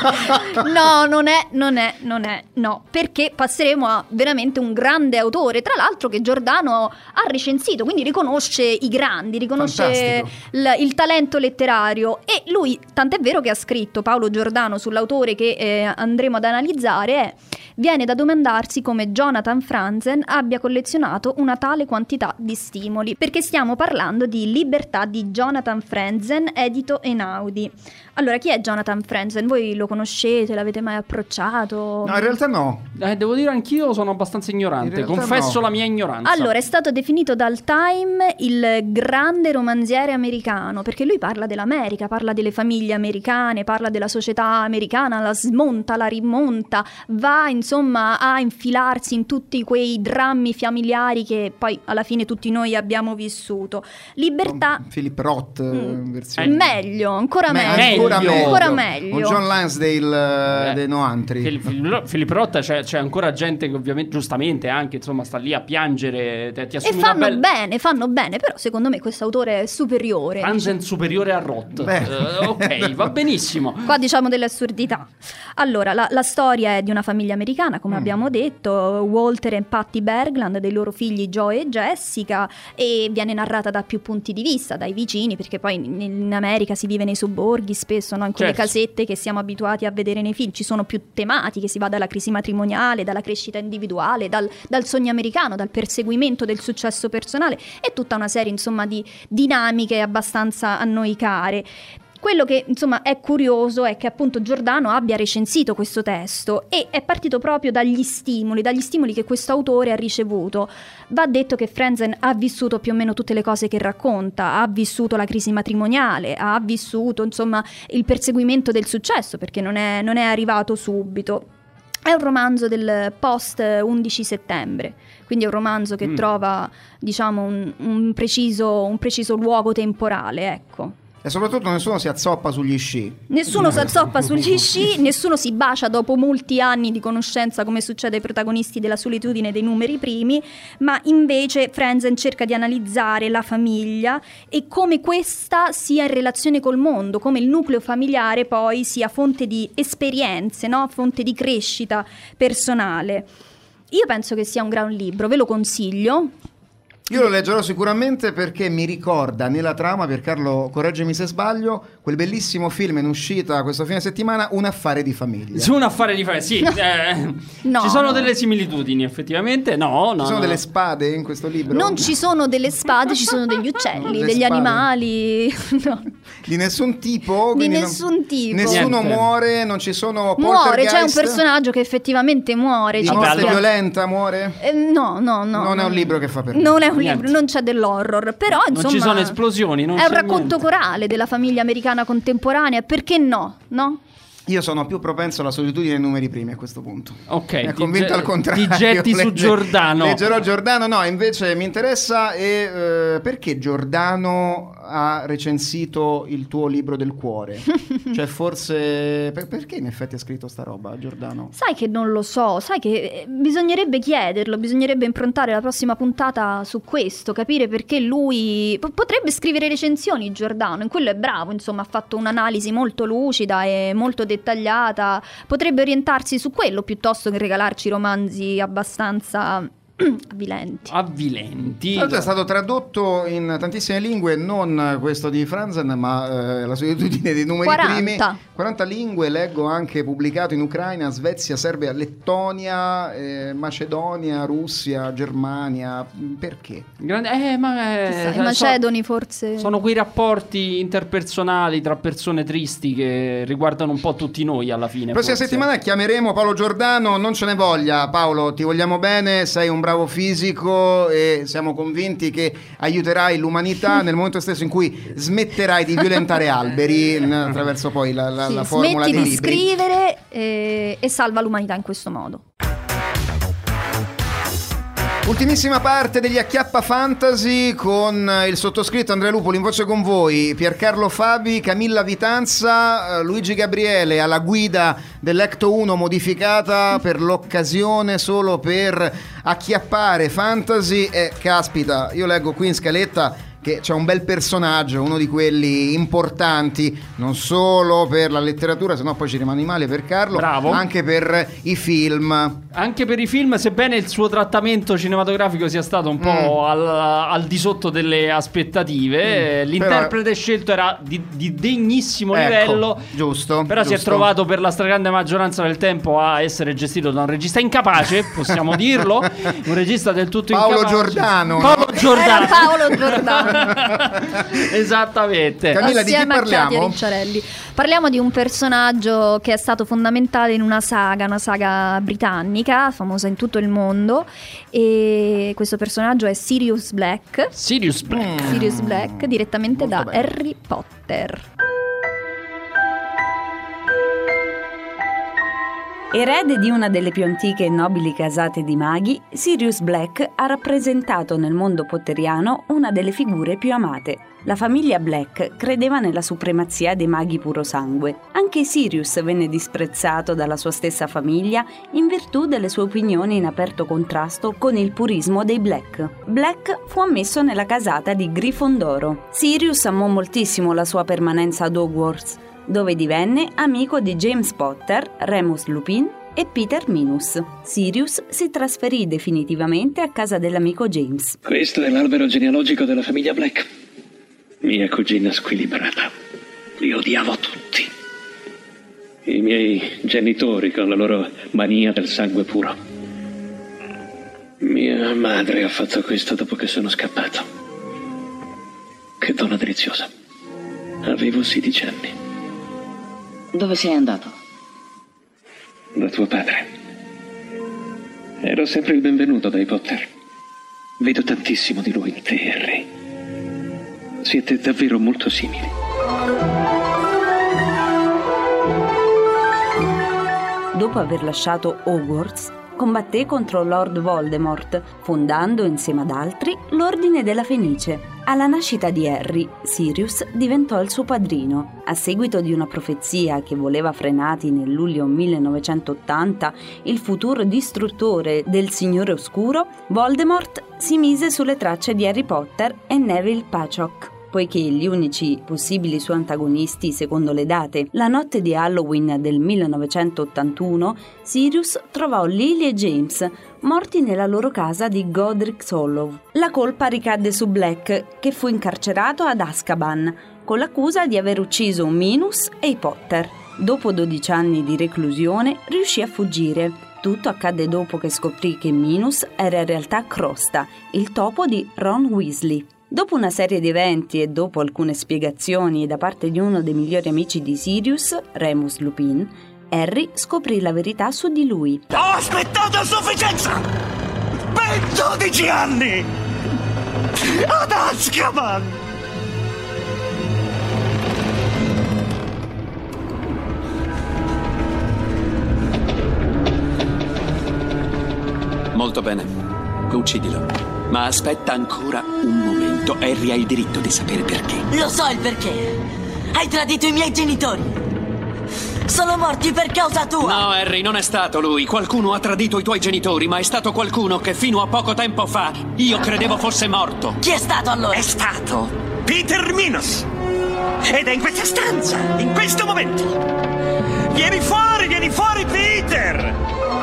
[SPEAKER 1] me.
[SPEAKER 3] No, non è, non è, non è, no. Perché passeremo a veramente un grande autore, tra l'altro che Giordano ha recensito, quindi riconosce i grandi, riconosce l- il talento letterario. E lui, tant'è vero che ha scritto, Paolo Giordano, sull'autore che eh, andremo ad analizzare, è: viene da domandarsi come Jonathan Franzen abbia collezionato una tale quantità di stimoli, perché stiamo parlando di Libertà di Jonathan Franzen, edito Einaudi. Allora, chi è Jonathan Franzen? Voi lo conoscete? L'avete mai approcciato?
[SPEAKER 2] No, in realtà no.
[SPEAKER 1] Eh, devo dire anch'io sono abbastanza ignorante. Confesso
[SPEAKER 2] no.
[SPEAKER 1] la mia ignoranza.
[SPEAKER 3] Allora, è stato definito dal Time il grande romanziere americano, perché lui parla dell'America, parla delle famiglie americane, parla della società americana, la smonta, la rimonta, va insomma a infilarsi in tutti quei drammi familiari che poi alla fine tutti noi abbiamo vissuto. Libertà...
[SPEAKER 2] Philip Roth,
[SPEAKER 3] mm.
[SPEAKER 2] versione...
[SPEAKER 3] meglio, ancora
[SPEAKER 2] Me-
[SPEAKER 3] meglio.
[SPEAKER 2] Ancora meglio.
[SPEAKER 3] Ancora meglio.
[SPEAKER 2] Un John Lansdale eh, dei Noantri.
[SPEAKER 1] Philip Roth, c'è, c'è ancora gente che ovviamente giustamente anche insomma sta lì a piangere, te, ti
[SPEAKER 3] e
[SPEAKER 1] assumi
[SPEAKER 3] fanno
[SPEAKER 1] una bella...
[SPEAKER 3] bene, fanno bene, però secondo me questo autore è superiore.
[SPEAKER 1] Franzen superiore a Roth. Uh, ok, va benissimo.
[SPEAKER 3] Qua diciamo delle assurdità. Allora, la, la storia è di una famiglia americana, come mm. abbiamo detto, Walter e Patty Bergland, dei loro figli Joe e Jessica, e viene narrata da più punti di vista, dai vicini, perché poi in, in America si vive nei sobborghi spesso, no? In quelle
[SPEAKER 1] certo.
[SPEAKER 3] casette che siamo abituati a vedere nei film. Ci sono più tematiche, si va dalla crisi matrimoniale, dalla crescita individuale, dal, dal sogno americano, dal perseguimento del successo personale, e tutta una serie insomma di dinamiche abbastanza a noi care. Quello che insomma è curioso è che appunto Giordano abbia recensito questo testo e è partito proprio dagli stimoli, dagli stimoli che questo autore ha ricevuto. Va detto che Franzen ha vissuto più o meno tutte le cose che racconta, ha vissuto la crisi matrimoniale, ha vissuto insomma il perseguimento del successo, perché non è, non è arrivato subito. È un romanzo del post undici settembre, quindi è un romanzo che mm. trova diciamo un, un, preciso, un preciso luogo temporale, ecco.
[SPEAKER 2] E soprattutto nessuno si azzoppa sugli sci.
[SPEAKER 3] Nessuno si azzoppa sugli sci, nessuno si bacia dopo molti anni di conoscenza, come succede ai protagonisti della Solitudine dei numeri primi, ma invece Franzen cerca di analizzare la famiglia e come questa sia in relazione col mondo, come il nucleo familiare poi sia fonte di esperienze, no? Fonte di crescita personale. Io penso che sia un gran libro, ve lo consiglio.
[SPEAKER 2] Io lo leggerò sicuramente perché mi ricorda nella trama, Piercarlo correggimi se sbaglio, quel bellissimo film in uscita questo fine settimana, Un affare di famiglia.
[SPEAKER 1] Su Un affare di famiglia, sì. Eh,
[SPEAKER 3] no,
[SPEAKER 1] ci sono
[SPEAKER 3] no.
[SPEAKER 1] delle similitudini effettivamente, no, no.
[SPEAKER 2] Ci sono
[SPEAKER 1] no.
[SPEAKER 2] delle spade in questo libro?
[SPEAKER 3] Non ci sono delle spade, ci sono degli uccelli,
[SPEAKER 2] Le
[SPEAKER 3] degli
[SPEAKER 2] spade.
[SPEAKER 3] animali. No.
[SPEAKER 2] Di nessun tipo?
[SPEAKER 3] Di
[SPEAKER 2] non-
[SPEAKER 3] nessun tipo.
[SPEAKER 2] Nessuno
[SPEAKER 1] Niente.
[SPEAKER 2] muore, non ci sono
[SPEAKER 3] Muore,
[SPEAKER 2] poltergeist?
[SPEAKER 3] c'è un personaggio che effettivamente muore.
[SPEAKER 2] Di
[SPEAKER 3] ci
[SPEAKER 2] morte
[SPEAKER 3] dispiace.
[SPEAKER 2] violenta muore?
[SPEAKER 3] Eh, no, no, no.
[SPEAKER 2] Non è
[SPEAKER 3] no.
[SPEAKER 2] un libro che fa per me.
[SPEAKER 3] Non è un
[SPEAKER 1] Niente.
[SPEAKER 3] libro, non c'è dell'horror, però insomma
[SPEAKER 1] Non ci sono esplosioni, non
[SPEAKER 3] è un
[SPEAKER 1] c'è
[SPEAKER 3] racconto
[SPEAKER 1] niente.
[SPEAKER 3] corale della famiglia americana contemporanea, perché no? No?
[SPEAKER 2] Io sono più propenso alla Solitudine dei numeri primi a questo punto.
[SPEAKER 1] Ok,
[SPEAKER 2] Mi ha
[SPEAKER 1] ti
[SPEAKER 2] convinto
[SPEAKER 1] ge-
[SPEAKER 2] al contrario.
[SPEAKER 1] ti getti su
[SPEAKER 2] Legge-
[SPEAKER 1] Giordano.
[SPEAKER 2] Leggerò Giordano, no, invece mi interessa e, eh, perché Giordano ha recensito il tuo libro del cuore? Cioè forse... per- perché in effetti ha scritto sta roba Giordano?
[SPEAKER 3] Sai che non lo so, sai che eh, bisognerebbe chiederlo, bisognerebbe improntare la prossima puntata su questo, capire perché lui p- potrebbe scrivere recensioni Giordano, in quello è bravo, insomma ha fatto un'analisi molto lucida e molto dettagliata, potrebbe orientarsi su quello piuttosto che regalarci romanzi abbastanza avvilenti.
[SPEAKER 1] Avvilenti.
[SPEAKER 2] Tra l'altro è stato tradotto in tantissime lingue, non questo di Franzen, ma eh, La Solitudine dei numeri
[SPEAKER 3] quaranta.
[SPEAKER 2] primi. quaranta lingue, leggo anche pubblicato in Ucraina, Svezia, Serbia, Lettonia, eh, Macedonia, Russia, Germania. Perché?
[SPEAKER 1] Grande, eh, ma eh,
[SPEAKER 3] Chissà, i
[SPEAKER 1] so-
[SPEAKER 3] macedoni forse.
[SPEAKER 1] sono quei rapporti interpersonali tra persone tristi che riguardano un po' tutti noi alla fine.
[SPEAKER 2] La prossima
[SPEAKER 1] forse.
[SPEAKER 2] settimana chiameremo Paolo Giordano, non ce ne voglia Paolo, ti vogliamo bene, sei un bravo fisico e siamo convinti che aiuterai l'umanità nel momento stesso in cui smetterai di violentare alberi n- attraverso poi la, la,
[SPEAKER 3] Sì,
[SPEAKER 2] la formula
[SPEAKER 3] smetti
[SPEAKER 2] dei
[SPEAKER 3] di
[SPEAKER 2] libri.
[SPEAKER 3] scrivere e, e salva l'umanità in questo modo.
[SPEAKER 2] Ultimissima parte degli Acchiappa Fantasy con il sottoscritto Andrea Lupoli in voce con voi, Piercarlo Fabi, Camilla Vitanza, Luigi Gabriele alla guida dell'Ecto uno modificata per l'occasione solo per acchiappare Fantasy. E caspita, io leggo qui in scaletta che c'è un bel personaggio, uno di quelli importanti, non solo per la letteratura, sennò poi ci rimane male per Carlo,
[SPEAKER 1] Bravo.
[SPEAKER 2] anche per i film.
[SPEAKER 1] Anche per i film, sebbene il suo trattamento cinematografico sia stato un po'
[SPEAKER 2] Mm.
[SPEAKER 1] al, al di sotto delle aspettative,
[SPEAKER 2] Mm.
[SPEAKER 1] l'interprete
[SPEAKER 2] Però-
[SPEAKER 1] scelto era di, di degnissimo
[SPEAKER 2] Ecco,
[SPEAKER 1] livello,
[SPEAKER 2] giusto.
[SPEAKER 1] però si è
[SPEAKER 2] giusto.
[SPEAKER 1] trovato per la stragrande maggioranza del tempo a essere gestito da un regista incapace, possiamo dirlo, un regista del tutto
[SPEAKER 2] Paolo
[SPEAKER 1] incapace.
[SPEAKER 2] Giordano,
[SPEAKER 1] Paolo
[SPEAKER 2] no?
[SPEAKER 1] Giordano.
[SPEAKER 3] Era Paolo Giordano.
[SPEAKER 1] Esattamente.
[SPEAKER 2] Camilla, di chi
[SPEAKER 3] Assieme a Katia
[SPEAKER 2] parliamo?
[SPEAKER 3] Ricciarelli. Parliamo di un personaggio che è stato fondamentale in una saga, una saga britannica, famosa in tutto il mondo, e questo personaggio è Sirius Black.
[SPEAKER 1] Sirius Black.
[SPEAKER 3] Sirius Black, direttamente
[SPEAKER 2] Molto
[SPEAKER 3] da
[SPEAKER 2] bene.
[SPEAKER 3] Harry Potter.
[SPEAKER 19] Erede di una delle più antiche e nobili casate di maghi, Sirius Black ha rappresentato nel mondo potteriano una delle figure più amate. La famiglia Black credeva nella supremazia dei maghi purosangue. Anche Sirius venne disprezzato dalla sua stessa famiglia in virtù delle sue opinioni in aperto contrasto con il purismo dei Black. Black fu ammesso nella casata di Grifondoro. Sirius amò moltissimo la sua permanenza ad Hogwarts, dove divenne amico di James Potter, Remus Lupin e Peter Minus. Sirius si trasferì definitivamente a casa dell'amico James.
[SPEAKER 20] Questo è l'albero genealogico della famiglia Black. Mia cugina squilibrata. Li odiavo tutti. I miei genitori con la loro mania del sangue puro. Mia madre ha fatto questo dopo che sono scappato. Che donna deliziosa. Avevo sedici anni.
[SPEAKER 12] Dove sei andato?
[SPEAKER 20] Da tuo padre. Ero sempre il benvenuto dai Potter. Vedo tantissimo di lui in te, Harry. Siete davvero molto simili.
[SPEAKER 19] Dopo aver lasciato Hogwarts, combatté contro Lord Voldemort, fondando insieme ad altri l'Ordine della Fenice. Alla nascita di Harry, Sirius diventò il suo padrino. A seguito di una profezia che voleva frenati nel luglio millenovecentottanta il futuro distruttore del Signore Oscuro, Voldemort si mise sulle tracce di Harry Potter e Neville Pachock. Poiché gli unici possibili suoi antagonisti, secondo le date, la notte di Halloween del millenovecentottantuno, Sirius trovò Lily e James morti nella loro casa di Godric's Hollow. La colpa ricadde su Black, che fu incarcerato ad Azkaban, con l'accusa di aver ucciso Minus e i Potter. Dopo dodici anni di reclusione, riuscì a fuggire. Tutto accadde dopo che scoprì che Minus era in realtà Crosta, il topo di Ron Weasley. Dopo una serie di eventi e dopo alcune spiegazioni da parte di uno dei migliori amici di Sirius, Remus Lupin, Harry scoprì la verità su di lui.
[SPEAKER 10] Ho aspettato a sufficienza! Ben dodici anni! Ad Azkaban!
[SPEAKER 21] Molto bene, uccidilo. Ma aspetta ancora un momento. Harry ha il diritto di sapere perché.
[SPEAKER 22] Lo so il perché. Hai tradito i miei genitori. Sono morti per causa tua.
[SPEAKER 21] No, Harry, non è stato lui. Qualcuno ha tradito i tuoi genitori, ma è stato qualcuno che fino a poco tempo fa io credevo fosse morto.
[SPEAKER 22] Chi è stato allora?
[SPEAKER 10] È stato Peter Minus. Ed è in questa stanza, in questo momento. Vieni fuori, vieni fuori, Peter!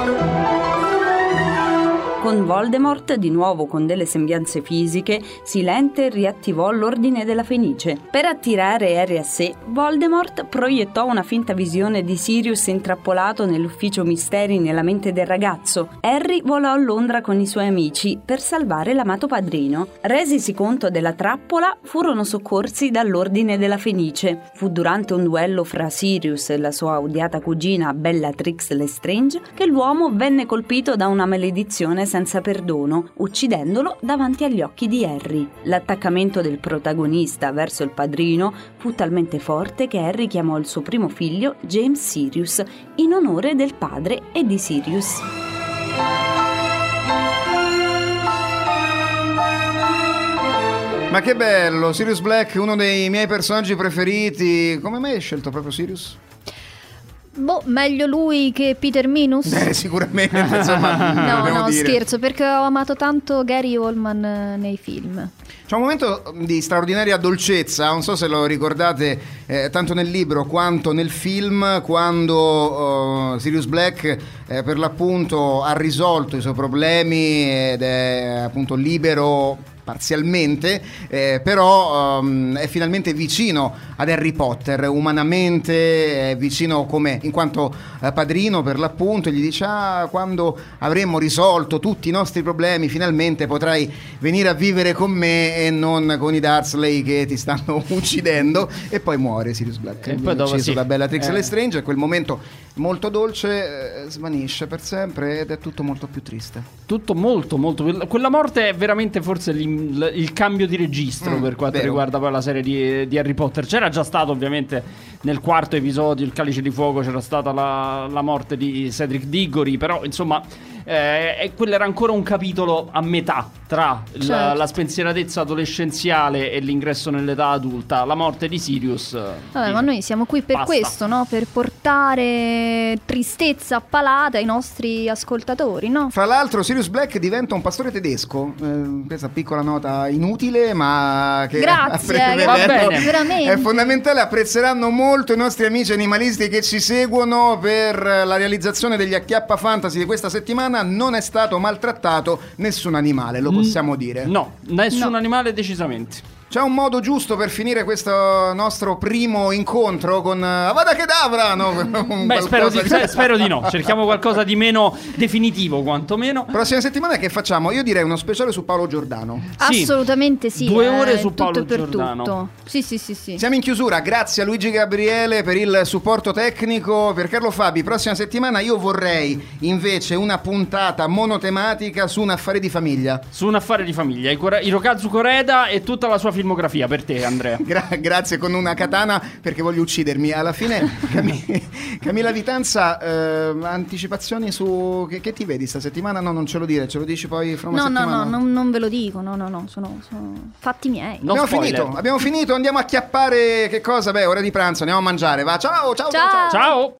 [SPEAKER 19] Con Voldemort, di nuovo con delle sembianze fisiche, Silente riattivò l'Ordine della Fenice. Per attirare Harry a sé, Voldemort proiettò una finta visione di Sirius intrappolato nell'ufficio misteri nella mente del ragazzo. Harry volò a Londra con i suoi amici per salvare l'amato padrino. Resisi conto della trappola, furono soccorsi dall'Ordine della Fenice. Fu durante un duello fra Sirius e la sua odiata cugina Bellatrix Lestrange che l'uomo venne colpito da una maledizione senza perdono, uccidendolo davanti agli occhi di Harry. L'attaccamento del protagonista verso il padrino fu talmente forte che Harry chiamò il suo primo figlio James Sirius in onore del padre e di Sirius.
[SPEAKER 2] Ma che bello, Sirius Black, uno dei miei personaggi preferiti. Come mai hai scelto proprio Sirius?
[SPEAKER 3] Boh, meglio lui che Peter Minus?
[SPEAKER 2] Eh, sicuramente, insomma.
[SPEAKER 3] No, no,
[SPEAKER 2] dire.
[SPEAKER 3] scherzo, perché ho amato tanto Gary Oldman nei film.
[SPEAKER 2] C'è un momento di straordinaria dolcezza, non so se lo ricordate, eh, tanto nel libro quanto nel film, quando uh, Sirius Black eh, per l'appunto ha risolto i suoi problemi ed è appunto libero parzialmente, eh, però um, è finalmente vicino ad Harry Potter, umanamente è vicino come in quanto eh, padrino per l'appunto, e gli dice: ah, quando avremo risolto tutti i nostri problemi finalmente potrai venire a vivere con me e non con i Dursley che ti stanno uccidendo. E poi muore Sirius Black,
[SPEAKER 1] e poi dopo
[SPEAKER 2] ucciso
[SPEAKER 1] sì.
[SPEAKER 2] da Bellatrix
[SPEAKER 1] eh.
[SPEAKER 2] Lestrange, e quel momento molto dolce eh, svanisce per sempre ed è tutto molto più triste.
[SPEAKER 1] Tutto molto molto, quella morte è veramente forse il, il cambio di registro mm, per quanto
[SPEAKER 2] vero.
[SPEAKER 1] riguarda poi la serie di, di Harry Potter. C'era già stato ovviamente nel quarto episodio, Il Calice di Fuoco, c'era stata la, la morte di Cedric Diggory, però insomma eh, e quello era ancora un capitolo a metà tra
[SPEAKER 3] certo.
[SPEAKER 1] la, la spensieratezza adolescenziale e l'ingresso nell'età adulta. La morte di Sirius,
[SPEAKER 3] vabbè, ma noi siamo qui per
[SPEAKER 1] basta.
[SPEAKER 3] questo, no? Per portare tristezza appalata ai nostri ascoltatori, no?
[SPEAKER 2] Fra l'altro Sirius Black diventa un pastore tedesco, eh, questa piccola nota inutile ma che
[SPEAKER 3] grazie,
[SPEAKER 2] a
[SPEAKER 1] va bene.
[SPEAKER 3] veramente
[SPEAKER 2] è fondamentale. Apprezzeranno molto i nostri amici animalisti che ci seguono per la realizzazione degli Acchiappa Fantasy di questa settimana. Non è stato maltrattato nessun animale, lo possiamo dire.
[SPEAKER 1] No, nessun
[SPEAKER 3] no.
[SPEAKER 1] animale decisamente.
[SPEAKER 2] C'è un modo giusto per finire questo nostro primo incontro con uh, Avada Kedavra? No?
[SPEAKER 1] Beh, spero di, di... spero di no. Cerchiamo qualcosa di meno definitivo, quantomeno.
[SPEAKER 2] Prossima settimana che facciamo? Io direi uno speciale su Paolo Giordano.
[SPEAKER 1] Sì.
[SPEAKER 3] Assolutamente sì.
[SPEAKER 1] Due
[SPEAKER 3] eh,
[SPEAKER 1] ore su
[SPEAKER 3] tutto
[SPEAKER 1] Paolo
[SPEAKER 3] per
[SPEAKER 1] Giordano.
[SPEAKER 3] Tutto. Sì, sì, sì, sì.
[SPEAKER 2] Siamo in chiusura. Grazie a Luigi Gabriele per il supporto tecnico. Per Carlo Fabi, prossima settimana io vorrei invece una puntata monotematica su un affare di famiglia.
[SPEAKER 1] Su un affare di famiglia. Hirokazu Koreda e tutta la sua filmografia. Per te, Andrea.
[SPEAKER 2] Gra- grazie, con una katana perché voglio uccidermi. Alla fine Cam- Camilla Vitanza, eh, anticipazioni su che, che ti vedi sta settimana? No, non ce lo dire, ce lo dici poi fra una
[SPEAKER 3] no,
[SPEAKER 2] settimana.
[SPEAKER 3] No, no, non, non ve lo dico. No, no, no, sono, sono fatti miei.
[SPEAKER 1] No,
[SPEAKER 2] abbiamo
[SPEAKER 1] spoiler.
[SPEAKER 2] finito, abbiamo finito, andiamo a chiappare che cosa? Beh, ora di pranzo, andiamo a mangiare. Va, ciao, ciao, ciao.
[SPEAKER 3] Ciao.
[SPEAKER 1] Ciao.